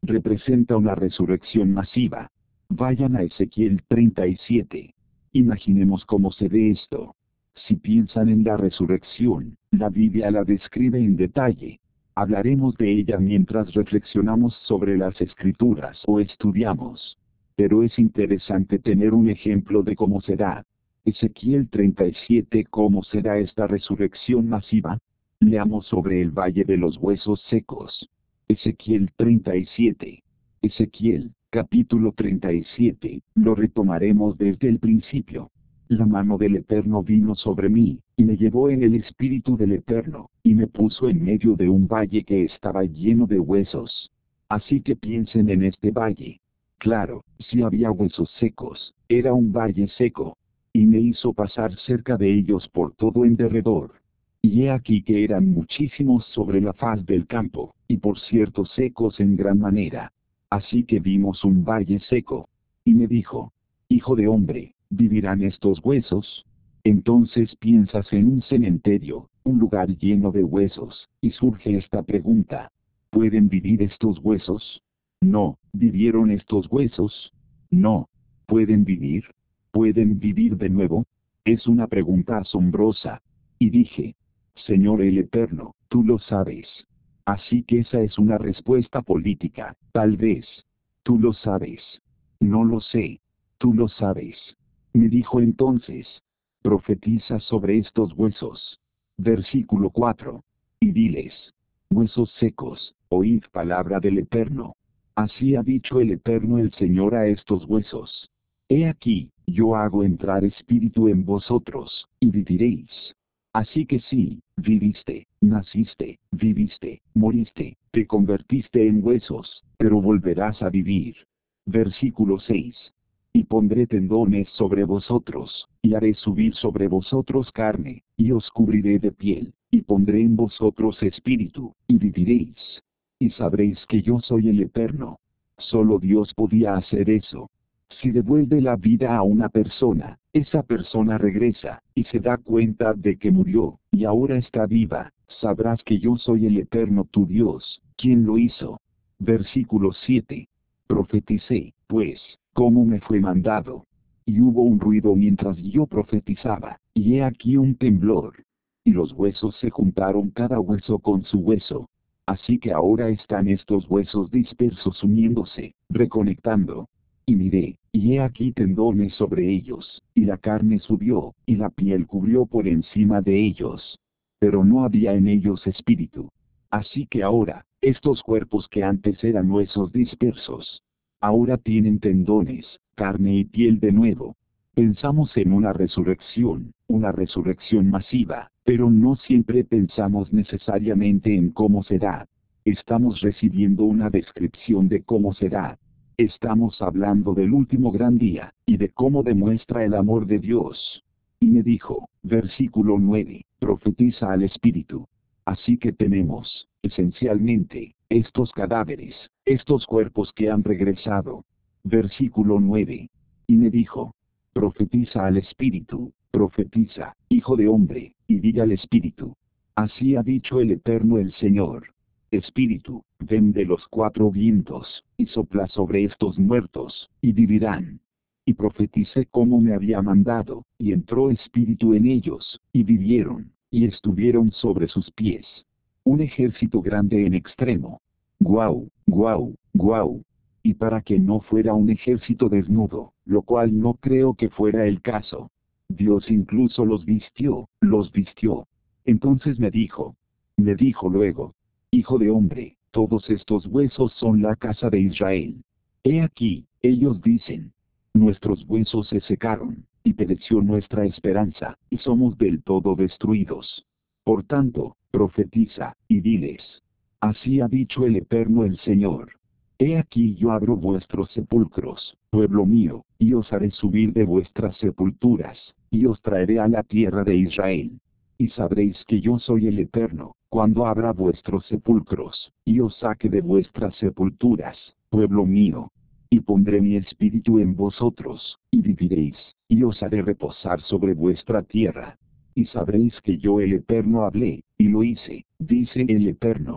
A: representa una resurrección masiva. Vayan a Ezequiel treinta y siete. Imaginemos cómo se ve esto. Si piensan en la resurrección, la Biblia la describe en detalle. Hablaremos de ella mientras reflexionamos sobre las Escrituras o estudiamos. Pero es interesante tener un ejemplo de cómo será. Ezequiel treinta y siete. ¿Cómo será esta resurrección masiva? Leamos sobre el valle de los huesos secos. Ezequiel treinta y siete. Ezequiel, capítulo treinta y siete, lo retomaremos desde el principio. La mano del Eterno vino sobre mí, y me llevó en el espíritu del Eterno, y me puso en medio de un valle que estaba lleno de huesos. Así que piensen en este valle. Claro, si había huesos secos, era un valle seco. Y me hizo pasar cerca de ellos por todo en derredor. Y he aquí que eran muchísimos sobre la faz del campo, y por cierto secos en gran manera. Así que vimos un valle seco. Y me dijo: Hijo de hombre, ¿vivirán estos huesos? Entonces piensas en un cementerio, un lugar lleno de huesos, y surge esta pregunta: ¿pueden vivir estos huesos? No. ¿Vivieron estos huesos? No. ¿Pueden vivir? ¿Pueden vivir de nuevo? Es una pregunta asombrosa. Y dije: Señor el Eterno, tú lo sabes. Así que esa es una respuesta política, tal vez. Tú lo sabes. No lo sé. Tú lo sabes. Me dijo entonces: profetiza sobre estos huesos. Versículo cuatro. Y diles: huesos secos, oíd palabra del Eterno. Así ha dicho el Eterno el Señor a estos huesos. He aquí, yo hago entrar espíritu en vosotros, y viviréis. Así que sí, viviste, naciste, viviste, moriste, te convertiste en huesos, pero volverás a vivir. Versículo seis. Y pondré tendones sobre vosotros, y haré subir sobre vosotros carne, y os cubriré de piel, y pondré en vosotros espíritu, y viviréis. Y sabréis que yo soy el Eterno. Solo Dios podía hacer eso. Si devuelve la vida a una persona, esa persona regresa, y se da cuenta de que murió, y ahora está viva, sabrás que yo soy el Eterno tu Dios, quien lo hizo. Versículo siete. Profeticé, pues, como me fue mandado. Y hubo un ruido mientras yo profetizaba, y he aquí un temblor. Y los huesos se juntaron cada hueso con su hueso. Así que ahora están estos huesos dispersos uniéndose, reconectando. Y miré, y he aquí tendones sobre ellos, y la carne subió, y la piel cubrió por encima de ellos. Pero no había en ellos espíritu. Así que ahora, estos cuerpos que antes eran huesos dispersos, ahora tienen tendones, carne y piel de nuevo. Pensamos en una resurrección, una resurrección masiva, pero no siempre pensamos necesariamente en cómo será. Estamos recibiendo una descripción de cómo será. Estamos hablando del último gran día, y de cómo demuestra el amor de Dios. Y me dijo, versículo nueve, profetiza al Espíritu. Así que tenemos, esencialmente, estos cadáveres, estos cuerpos que han regresado. Versículo nueve. Y me dijo, profetiza al Espíritu, profetiza, hijo de hombre, y diga al Espíritu. Así ha dicho el Eterno el Señor. Espíritu, ven de los cuatro vientos, y sopla sobre estos muertos, y vivirán. Y profeticé como me había mandado, y entró espíritu en ellos, y vivieron, y estuvieron sobre sus pies. Un ejército grande en extremo. Guau, guau, guau. Y para que no fuera un ejército desnudo, lo cual no creo que fuera el caso. Dios incluso los vistió, los vistió. Entonces me dijo. Me dijo luego. Hijo de hombre, todos estos huesos son la casa de Israel. He aquí, ellos dicen. Nuestros huesos se secaron, y pereció nuestra esperanza, y somos del todo destruidos. Por tanto, profetiza, y diles. Así ha dicho el Eterno el Señor. He aquí yo abro vuestros sepulcros, pueblo mío, y os haré subir de vuestras sepulturas, y os traeré a la tierra de Israel. Y sabréis que yo soy el Eterno, cuando abra vuestros sepulcros, y os saque de vuestras sepulturas, pueblo mío. Y pondré mi espíritu en vosotros, y viviréis, y os haré reposar sobre vuestra tierra. Y sabréis que yo el Eterno hablé, y lo hice, dice el Eterno.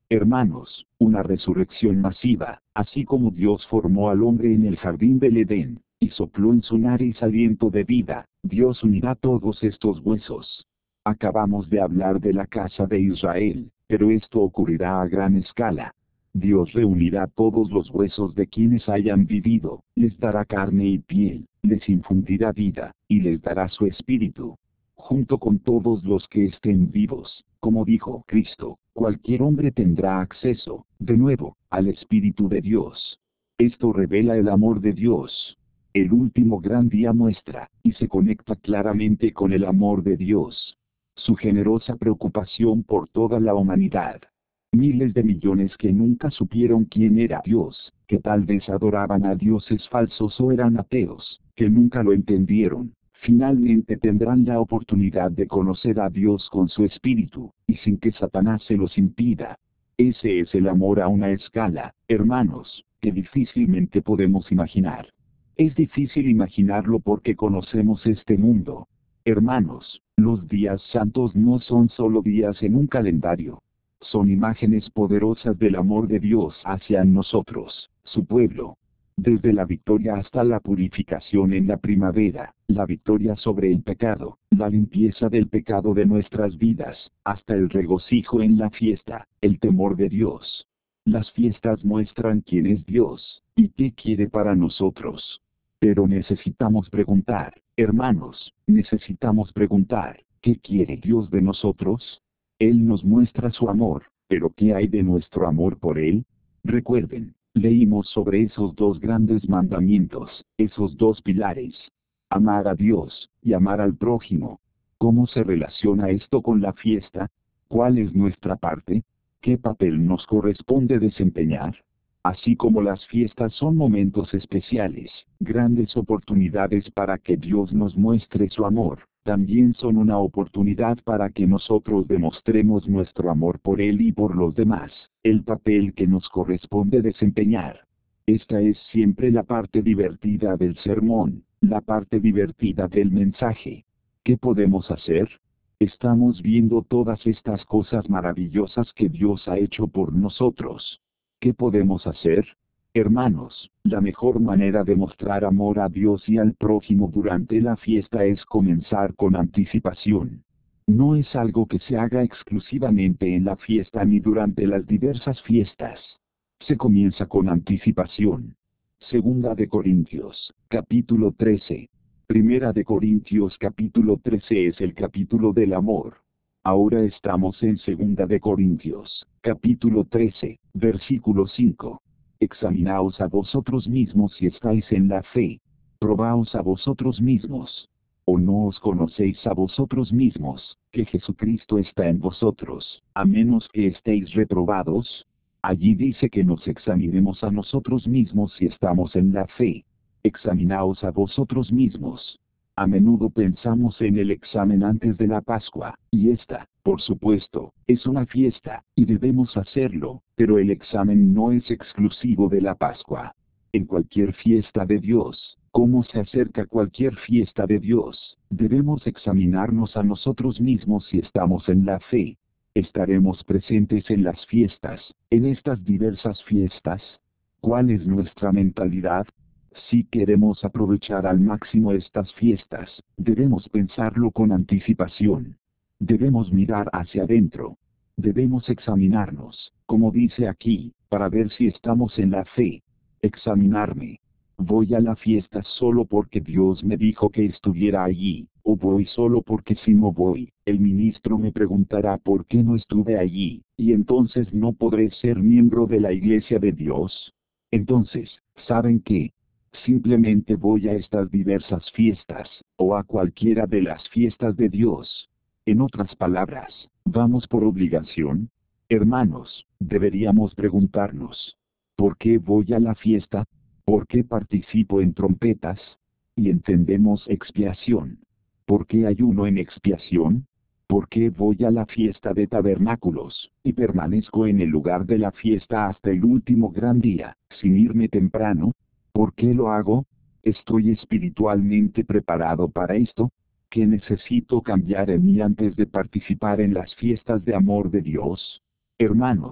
A: Hermanos, una resurrección masiva, así como Dios formó al hombre en el jardín del Edén, y sopló en su nariz aliento de vida, Dios unirá todos estos huesos. Acabamos de hablar de la casa de Israel, pero esto ocurrirá a gran escala. Dios reunirá todos los huesos de quienes hayan vivido, les dará carne y piel, les infundirá vida, y les dará su espíritu. Junto con todos los que estén vivos, como dijo Cristo, cualquier hombre tendrá acceso, de nuevo, al Espíritu de Dios. Esto revela el amor de Dios. El último gran día muestra, y se conecta claramente con el amor de Dios. Su generosa preocupación por toda la humanidad. Miles de millones que nunca supieron quién era Dios, que tal vez adoraban a dioses falsos o eran ateos, que nunca lo entendieron, finalmente tendrán la oportunidad de conocer a Dios con su espíritu, y sin que Satanás se los impida. Ese es el amor a una escala, hermanos, que difícilmente podemos imaginar. Es difícil imaginarlo porque conocemos este mundo. Hermanos, los días santos no son solo días en un calendario. Son imágenes poderosas del amor de Dios hacia nosotros, su pueblo. Desde la victoria hasta la purificación en la primavera, la victoria sobre el pecado, la limpieza del pecado de nuestras vidas, hasta el regocijo en la fiesta, el temor de Dios. Las fiestas muestran quién es Dios, y qué quiere para nosotros. Pero necesitamos preguntar, hermanos, necesitamos preguntar, ¿qué quiere Dios de nosotros? Él nos muestra su amor, pero ¿qué hay de nuestro amor por Él? Recuerden, leímos sobre esos dos grandes mandamientos, esos dos pilares. Amar a Dios, y amar al prójimo. ¿Cómo se relaciona esto con la fiesta? ¿Cuál es nuestra parte? ¿Qué papel nos corresponde desempeñar? Así como las fiestas son momentos especiales, grandes oportunidades para que Dios nos muestre su amor, también son una oportunidad para que nosotros demostremos nuestro amor por Él y por los demás, el papel que nos corresponde desempeñar. Esta es siempre la parte divertida del sermón, la parte divertida del mensaje. ¿Qué podemos hacer? Estamos viendo todas estas cosas maravillosas que Dios ha hecho por nosotros. ¿Qué podemos hacer? Hermanos, la mejor manera de mostrar amor a Dios y al prójimo durante la fiesta es comenzar con anticipación. No es algo que se haga exclusivamente en la fiesta ni durante las diversas fiestas. Se comienza con anticipación. Segunda de Corintios, capítulo trece. Primera de Corintios capítulo trece es el capítulo del amor. Ahora estamos en Segunda de Corintios, capítulo trece, versículo cinco. Examinaos a vosotros mismos si estáis en la fe. Probaos a vosotros mismos. ¿O no os conocéis a vosotros mismos, que Jesucristo está en vosotros, a menos que estéis reprobados? Allí dice que nos examinemos a nosotros mismos si estamos en la fe. Examinaos a vosotros mismos. A menudo pensamos en el examen antes de la Pascua, y esta, por supuesto, es una fiesta, y debemos hacerlo, pero el examen no es exclusivo de la Pascua. En cualquier fiesta de Dios, como se acerca cualquier fiesta de Dios, debemos examinarnos a nosotros mismos si estamos en la fe. ¿Estaremos presentes en las fiestas, en estas diversas fiestas? ¿Cuál es nuestra mentalidad? Si queremos aprovechar al máximo estas fiestas, debemos pensarlo con anticipación. Debemos mirar hacia adentro. Debemos examinarnos, como dice aquí, para ver si estamos en la fe. Examinarme. ¿Voy a la fiesta solo porque Dios me dijo que estuviera allí, o voy solo porque si no voy, el ministro me preguntará por qué no estuve allí, y entonces no podré ser miembro de la iglesia de Dios? Entonces, ¿saben qué? Simplemente voy a estas diversas fiestas, o a cualquiera de las fiestas de Dios. En otras palabras, ¿vamos por obligación? Hermanos, deberíamos preguntarnos, ¿por qué voy a la fiesta? ¿Por qué participo en trompetas? Y entendemos expiación. ¿Por qué ayuno en expiación? ¿Por qué voy a la fiesta de tabernáculos, y permanezco en el lugar de la fiesta hasta el último gran día, sin irme temprano? ¿Por qué lo hago? ¿Estoy espiritualmente preparado para esto? ¿Qué necesito cambiar en mí antes de participar en las fiestas de amor de Dios? Hermanos,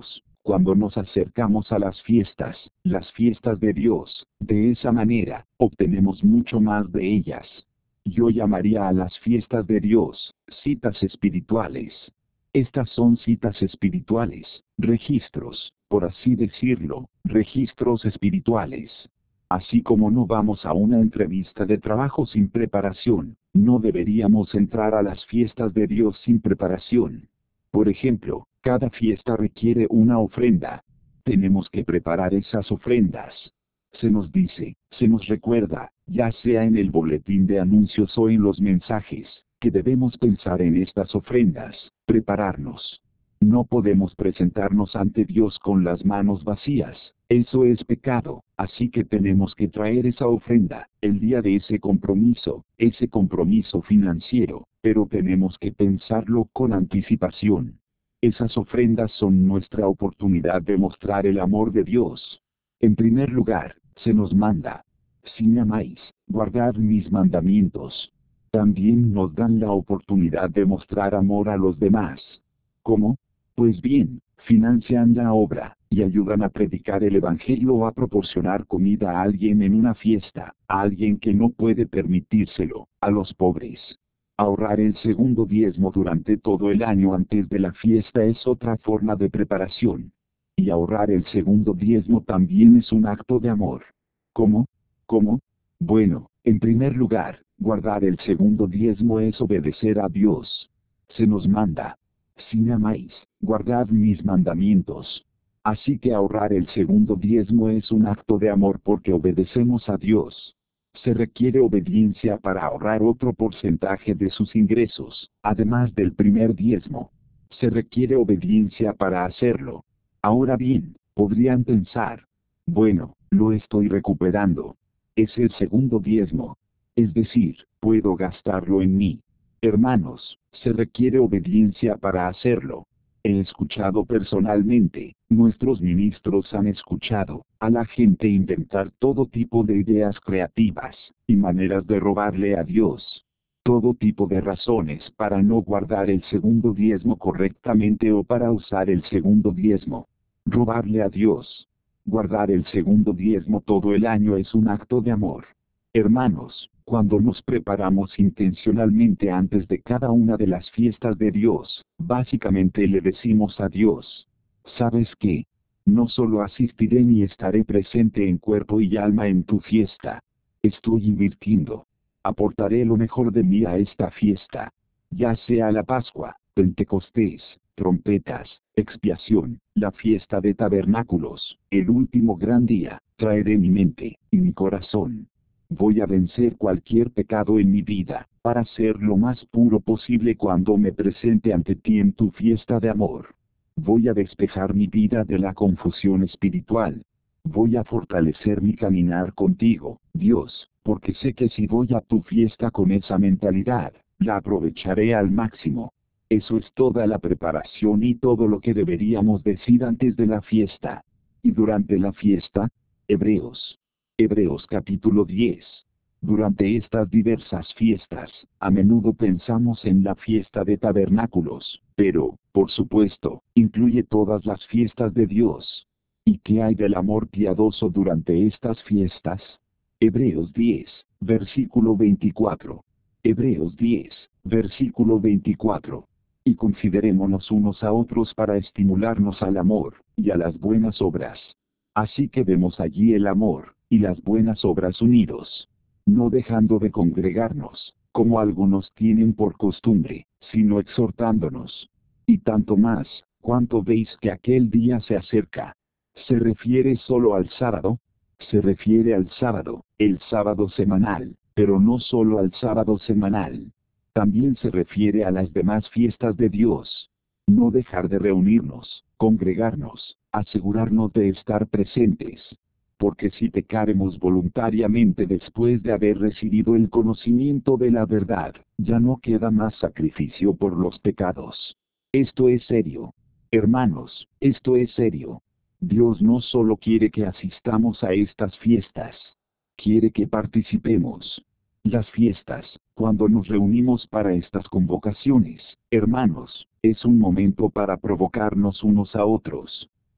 A: Cuando nos acercamos a las fiestas, las fiestas de Dios, de esa manera, obtenemos mucho más de ellas. Yo llamaría a las fiestas de Dios, citas espirituales. Estas son citas espirituales, registros, por así decirlo, registros espirituales. Así como no vamos a una entrevista de trabajo sin preparación, no deberíamos entrar a las fiestas de Dios sin preparación. Por ejemplo, cada fiesta requiere una ofrenda. Tenemos que preparar esas ofrendas. Se nos dice, se nos recuerda, ya sea en el boletín de anuncios o en los mensajes, que debemos pensar en estas ofrendas, prepararnos. No podemos presentarnos ante Dios con las manos vacías, eso es pecado, así que tenemos que traer esa ofrenda, el día de ese compromiso, ese compromiso financiero, pero tenemos que pensarlo con anticipación. Esas ofrendas son nuestra oportunidad de mostrar el amor de Dios. En primer lugar, se nos manda: si me amáis, guardad mis mandamientos. También nos dan la oportunidad de mostrar amor a los demás. ¿Cómo? Pues bien, financian la obra, y ayudan a predicar el Evangelio o a proporcionar comida a alguien en una fiesta, a alguien que no puede permitírselo, a los pobres. Ahorrar el segundo diezmo durante todo el año antes de la fiesta es otra forma de preparación. Y ahorrar el segundo diezmo también es un acto de amor. ¿Cómo? ¿Cómo? Bueno, en primer lugar, guardar el segundo diezmo es obedecer a Dios. Se nos manda: si me amáis, guardad mis mandamientos. Así que ahorrar el segundo diezmo es un acto de amor porque obedecemos a Dios. Se requiere obediencia para ahorrar otro porcentaje de sus ingresos, además del primer diezmo. Se requiere obediencia para hacerlo. Ahora bien, podrían pensar: bueno, lo estoy recuperando. Es el segundo diezmo. Es decir, puedo gastarlo en mí. Hermanos, se requiere obediencia para hacerlo. He escuchado personalmente, nuestros ministros han escuchado, a la gente inventar todo tipo de ideas creativas, y maneras de robarle a Dios. Todo tipo de razones para no guardar el segundo diezmo correctamente o para usar el segundo diezmo. Robarle a Dios. Guardar el segundo diezmo todo el año es un acto de amor. Hermanos, cuando nos preparamos intencionalmente antes de cada una de las fiestas de Dios, básicamente le decimos a Dios: ¿sabes qué? No solo asistiré ni estaré presente en cuerpo y alma en tu fiesta. Estoy invirtiendo. Aportaré lo mejor de mí a esta fiesta. Ya sea la Pascua, Pentecostés, trompetas, expiación, la fiesta de tabernáculos, el último gran día, traeré mi mente y mi corazón. Voy a vencer cualquier pecado en mi vida, para ser lo más puro posible cuando me presente ante ti en tu fiesta de amor. Voy a despejar mi vida de la confusión espiritual. Voy a fortalecer mi caminar contigo, Dios, porque sé que si voy a tu fiesta con esa mentalidad, la aprovecharé al máximo. Eso es toda la preparación y todo lo que deberíamos decir antes de la fiesta. Y durante la fiesta, Hebreos. Hebreos capítulo diez. Durante estas diversas fiestas, a menudo pensamos en la fiesta de tabernáculos, pero, por supuesto, incluye todas las fiestas de Dios. ¿Y qué hay del amor piadoso durante estas fiestas? Hebreos diez, versículo veinticuatro. Hebreos diez, versículo veinticuatro. Y considerémonos unos a otros para estimularnos al amor, y a las buenas obras. Así que vemos allí el amor, y las buenas obras unidos. No dejando de congregarnos, como algunos tienen por costumbre, sino exhortándonos. Y tanto más, cuanto veis que aquel día se acerca. ¿Se refiere solo al sábado? Se refiere al sábado, el sábado semanal, pero no solo al sábado semanal. También se refiere a las demás fiestas de Dios. No dejar de reunirnos, congregarnos, asegurarnos de estar presentes. Porque si pecaremos voluntariamente después de haber recibido el conocimiento de la verdad, ya no queda más sacrificio por los pecados. Esto es serio. Hermanos, esto es serio. Dios no solo quiere que asistamos a estas fiestas. Quiere que participemos. Las fiestas, cuando nos reunimos para estas convocaciones, hermanos, es un momento para provocarnos unos a otros.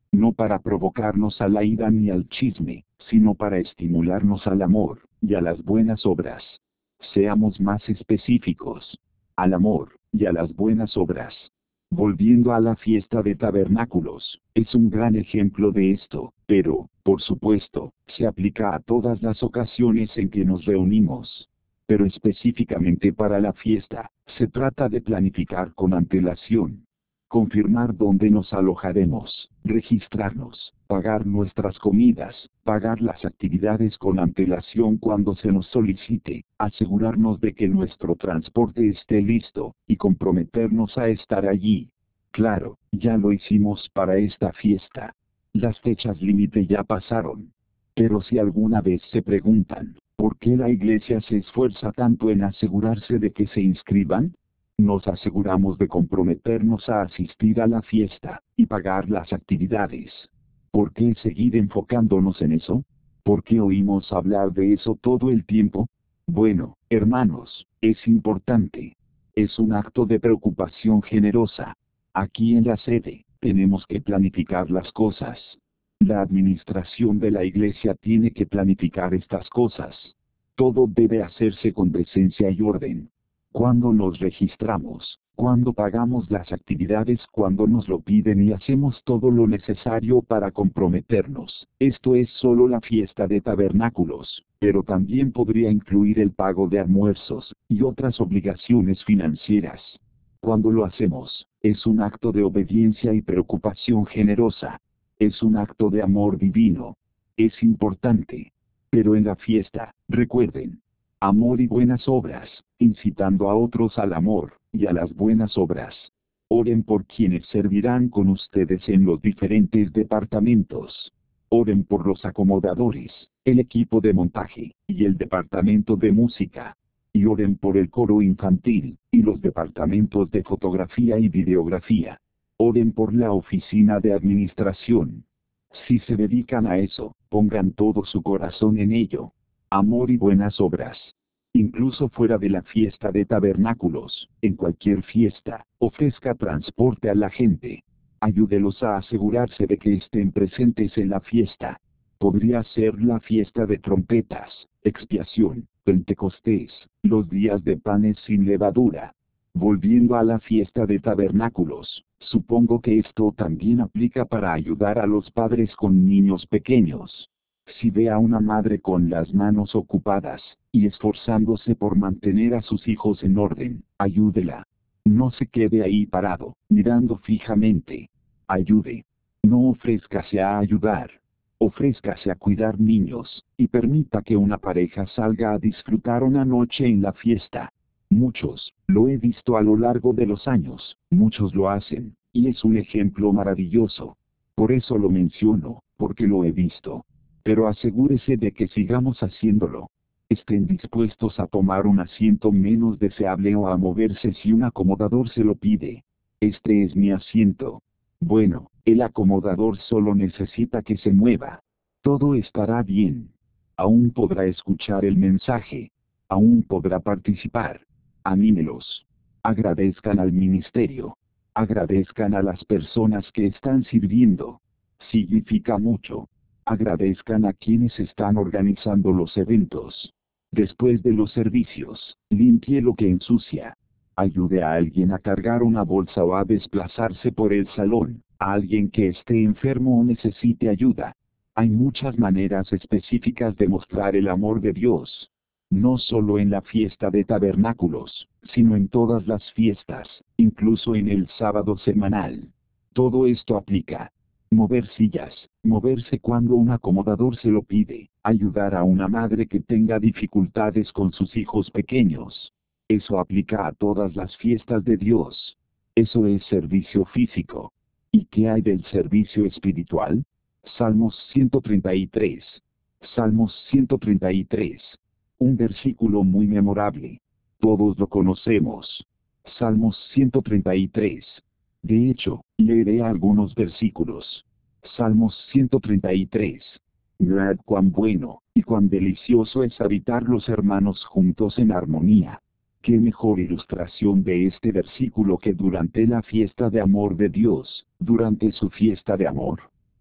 A: no para provocarnos a la ira ni al chisme, sino para estimularnos al amor, y a las buenas obras. Seamos más específicos. Al amor, y a las buenas obras. Volviendo a la fiesta de tabernáculos, es un gran ejemplo de esto, pero, por supuesto, se aplica a todas las ocasiones en que nos reunimos. Pero específicamente para la fiesta, se trata de planificar con antelación. Confirmar dónde nos alojaremos, registrarnos, pagar nuestras comidas, pagar las actividades con antelación cuando se nos solicite, asegurarnos de que nuestro transporte esté listo, y comprometernos a estar allí. Claro, ya lo hicimos para esta fiesta. Las fechas límite ya pasaron. Pero si alguna vez se preguntan, ¿por qué la iglesia se esfuerza tanto en asegurarse de que se inscriban? Nos aseguramos de comprometernos a asistir a la fiesta, y pagar las actividades. ¿Por qué seguir enfocándonos en eso? ¿Por qué oímos hablar de eso todo el tiempo? Bueno, hermanos, es importante. Es un acto de preocupación generosa. Aquí en la sede, tenemos que planificar las cosas. La administración de la iglesia tiene que planificar estas cosas. Todo debe hacerse con decencia y orden. Cuando nos registramos, cuando pagamos las actividades, cuando nos lo piden y hacemos todo lo necesario para comprometernos. Esto es solo la fiesta de tabernáculos, pero también podría incluir el pago de almuerzos, y otras obligaciones financieras. Cuando lo hacemos, es un acto de obediencia y preocupación generosa. Es un acto de amor divino. Es importante. Pero en la fiesta, recuerden, amor y buenas obras, incitando a otros al amor, y a las buenas obras. Oren por quienes servirán con ustedes en los diferentes departamentos. Oren por los acomodadores, el equipo de montaje, y el departamento de música. Y oren por el coro infantil, y los departamentos de fotografía y videografía. Oren por la oficina de administración. Si se dedican a eso, pongan todo su corazón en ello. Amor y buenas obras. Incluso fuera de la fiesta de tabernáculos, en cualquier fiesta, ofrezca transporte a la gente. Ayúdelos a asegurarse de que estén presentes en la fiesta. Podría ser la fiesta de trompetas, expiación, Pentecostés, los días de panes sin levadura. Volviendo a la fiesta de tabernáculos, supongo que esto también aplica para ayudar a los padres con niños pequeños. Si ve a una madre con las manos ocupadas, y esforzándose por mantener a sus hijos en orden, ayúdela. No se quede ahí parado, mirando fijamente. Ayude. No ofrézcase a ayudar. Ofrézcase a cuidar niños, y permita que una pareja salga a disfrutar una noche en la fiesta. Muchos, lo he visto a lo largo de los años, muchos lo hacen, y es un ejemplo maravilloso. Por eso lo menciono, porque lo he visto. Pero asegúrese de que sigamos haciéndolo. Estén dispuestos a tomar un asiento menos deseable o a moverse si un acomodador se lo pide. Este es mi asiento. Bueno, el acomodador solo necesita que se mueva. Todo estará bien. Aún podrá escuchar el mensaje. Aún podrá participar. Anímelos. Agradezcan al ministerio. Agradezcan a las personas que están sirviendo. Significa mucho. Agradezcan a quienes están organizando los eventos. Después de los servicios, limpie lo que ensucia. Ayude a alguien a cargar una bolsa o a desplazarse por el salón, a alguien que esté enfermo o necesite ayuda. Hay muchas maneras específicas de mostrar el amor de Dios. No solo en la fiesta de tabernáculos, sino en todas las fiestas, incluso en el sábado semanal. Todo esto aplica. Mover sillas, moverse cuando un acomodador se lo pide, ayudar a una madre que tenga dificultades con sus hijos pequeños. Eso aplica a todas las fiestas de Dios. Eso es servicio físico. ¿Y qué hay del servicio espiritual? Salmos ciento treinta y tres. Salmos ciento treinta y tres. Un versículo muy memorable. Todos lo conocemos. Salmos ciento treinta y tres. De hecho, leeré algunos versículos. Salmos ciento treinta y tres. Mirad cuán bueno, y cuán delicioso es habitar los hermanos juntos en armonía. Qué mejor ilustración de este versículo que durante la fiesta de amor de Dios, durante su fiesta de amor.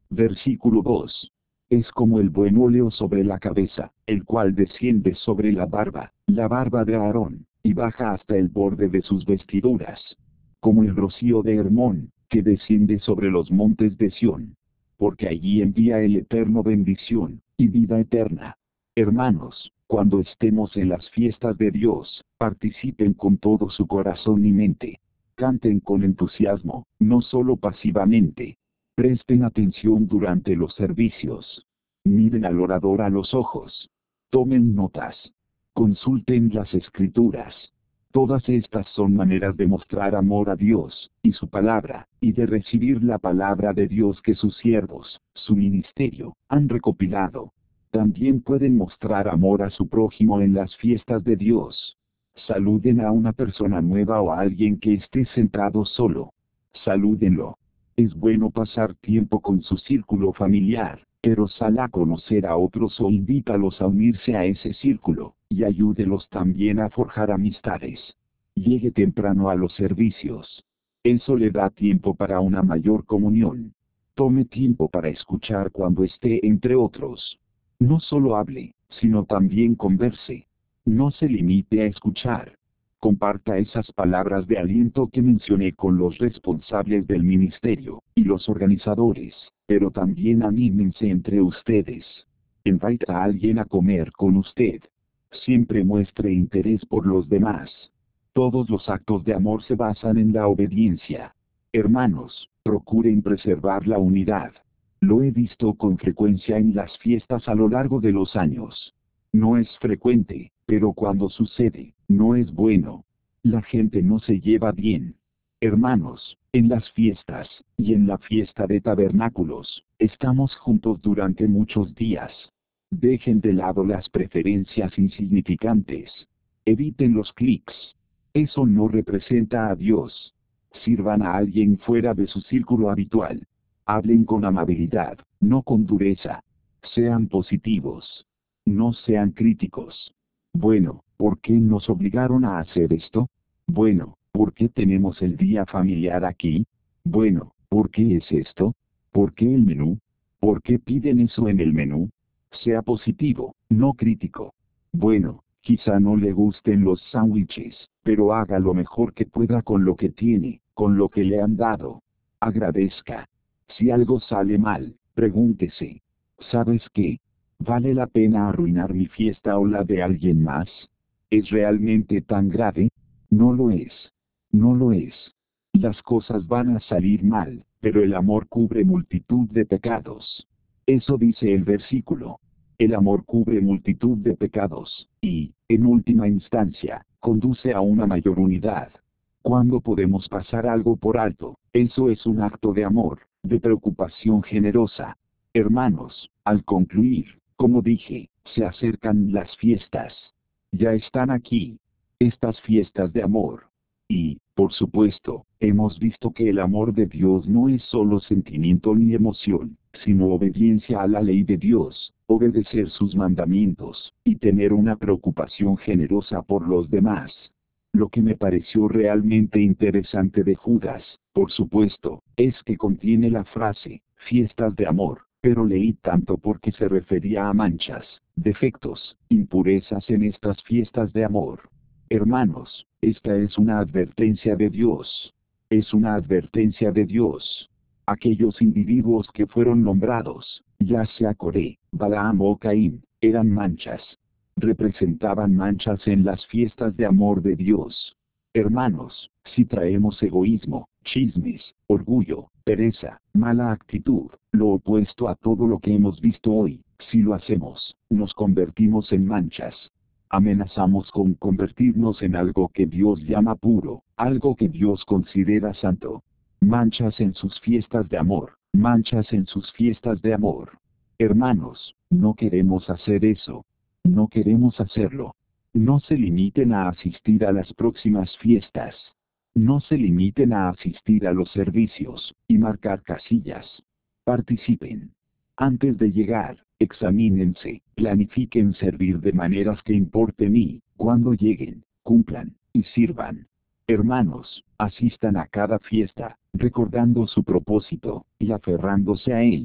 A: Versículo dos. Es como el buen óleo sobre la cabeza, el cual desciende sobre la barba, la barba de Aarón, y baja hasta el borde de sus vestiduras. Como el rocío de Hermón, que desciende sobre los montes de Sión. Porque allí envía el Eterno bendición, y vida eterna. Hermanos, cuando estemos en las fiestas de Dios, participen con todo su corazón y mente. Canten con entusiasmo, no solo pasivamente. Presten atención durante los servicios. Miren al orador a los ojos. Tomen notas. Consulten las escrituras. Todas estas son maneras de mostrar amor a Dios, y su palabra, y de recibir la palabra de Dios que sus siervos, su ministerio, han recopilado. También pueden mostrar amor a su prójimo en las fiestas de Dios. Saluden a una persona nueva o a alguien que esté sentado solo. Salúdenlo. Es bueno pasar tiempo con su círculo familiar, pero sal a conocer a otros o invítalos a unirse a ese círculo, y ayúdelos también a forjar amistades. Llegue temprano a los servicios. Eso le da tiempo para una mayor comunión. Tome tiempo para escuchar cuando esté entre otros. No solo hable, sino también converse. No se limite a escuchar. Comparta esas palabras de aliento que mencioné con los responsables del ministerio, y los organizadores, pero también anímense entre ustedes. Invite a alguien a comer con usted. Siempre muestre interés por los demás. Todos los actos de amor se basan en la obediencia. Hermanos, procuren preservar la unidad. Lo he visto con frecuencia en las fiestas a lo largo de los años. No es frecuente, pero cuando sucede, no es bueno. La gente no se lleva bien. Hermanos, en las fiestas, y en la fiesta de tabernáculos, estamos juntos durante muchos días. Dejen de lado las preferencias insignificantes. Eviten los clics. Eso no representa a Dios. Sirvan a alguien fuera de su círculo habitual. Hablen con amabilidad, no con dureza. Sean positivos. No sean críticos. Bueno, ¿por qué nos obligaron a hacer esto? Bueno, ¿por qué tenemos el día familiar aquí? Bueno, ¿por qué es esto? ¿Por qué el menú? ¿Por qué piden eso en el menú? Sea positivo, no crítico. Bueno, quizá no le gusten los sándwiches, pero haga lo mejor que pueda con lo que tiene, con lo que le han dado. Agradezca. Si algo sale mal, pregúntese. ¿Sabes qué? ¿Vale la pena arruinar mi fiesta o la de alguien más? ¿Es realmente tan grave? No lo es. No lo es. Las cosas van a salir mal, pero el amor cubre multitud de pecados. Eso dice el versículo. El amor cubre multitud de pecados, y, en última instancia, conduce a una mayor unidad. Cuando podemos pasar algo por alto, eso es un acto de amor, de preocupación generosa. Hermanos, al concluir, como dije, se acercan las fiestas. Ya están aquí. Estas fiestas de amor. Y, por supuesto, hemos visto que el amor de Dios no es solo sentimiento ni emoción, sino obediencia a la ley de Dios, obedecer sus mandamientos, y tener una preocupación generosa por los demás. Lo que me pareció realmente interesante de Judas, por supuesto, es que contiene la frase, fiestas de amor, pero leí tanto porque se refería a manchas, defectos, impurezas en estas fiestas de amor. Hermanos, esta es una advertencia de Dios. Es una advertencia de Dios. Aquellos individuos que fueron nombrados, ya sea Coré, Balaam o Caín, eran manchas. Representaban manchas en las fiestas de amor de Dios. Hermanos, si traemos egoísmo, chismes, orgullo, pereza, mala actitud, lo opuesto a todo lo que hemos visto hoy, si lo hacemos, nos convertimos en manchas. Amenazamos con convertirnos en algo que Dios llama puro, algo que Dios considera santo. Manchas en sus fiestas de amor, manchas en sus fiestas de amor. Hermanos, no queremos hacer eso. No queremos hacerlo. No se limiten a asistir a las próximas fiestas. No se limiten a asistir a los servicios, y marcar casillas. Participen. Antes de llegar, examínense, planifiquen servir de maneras que importen y, cuando lleguen, cumplan, y sirvan. Hermanos, asistan a cada fiesta, recordando su propósito, y aferrándose a él.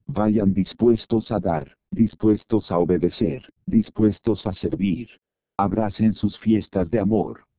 A: Vayan dispuestos a dar, dispuestos a obedecer, dispuestos a servir. Abracen sus fiestas de amor.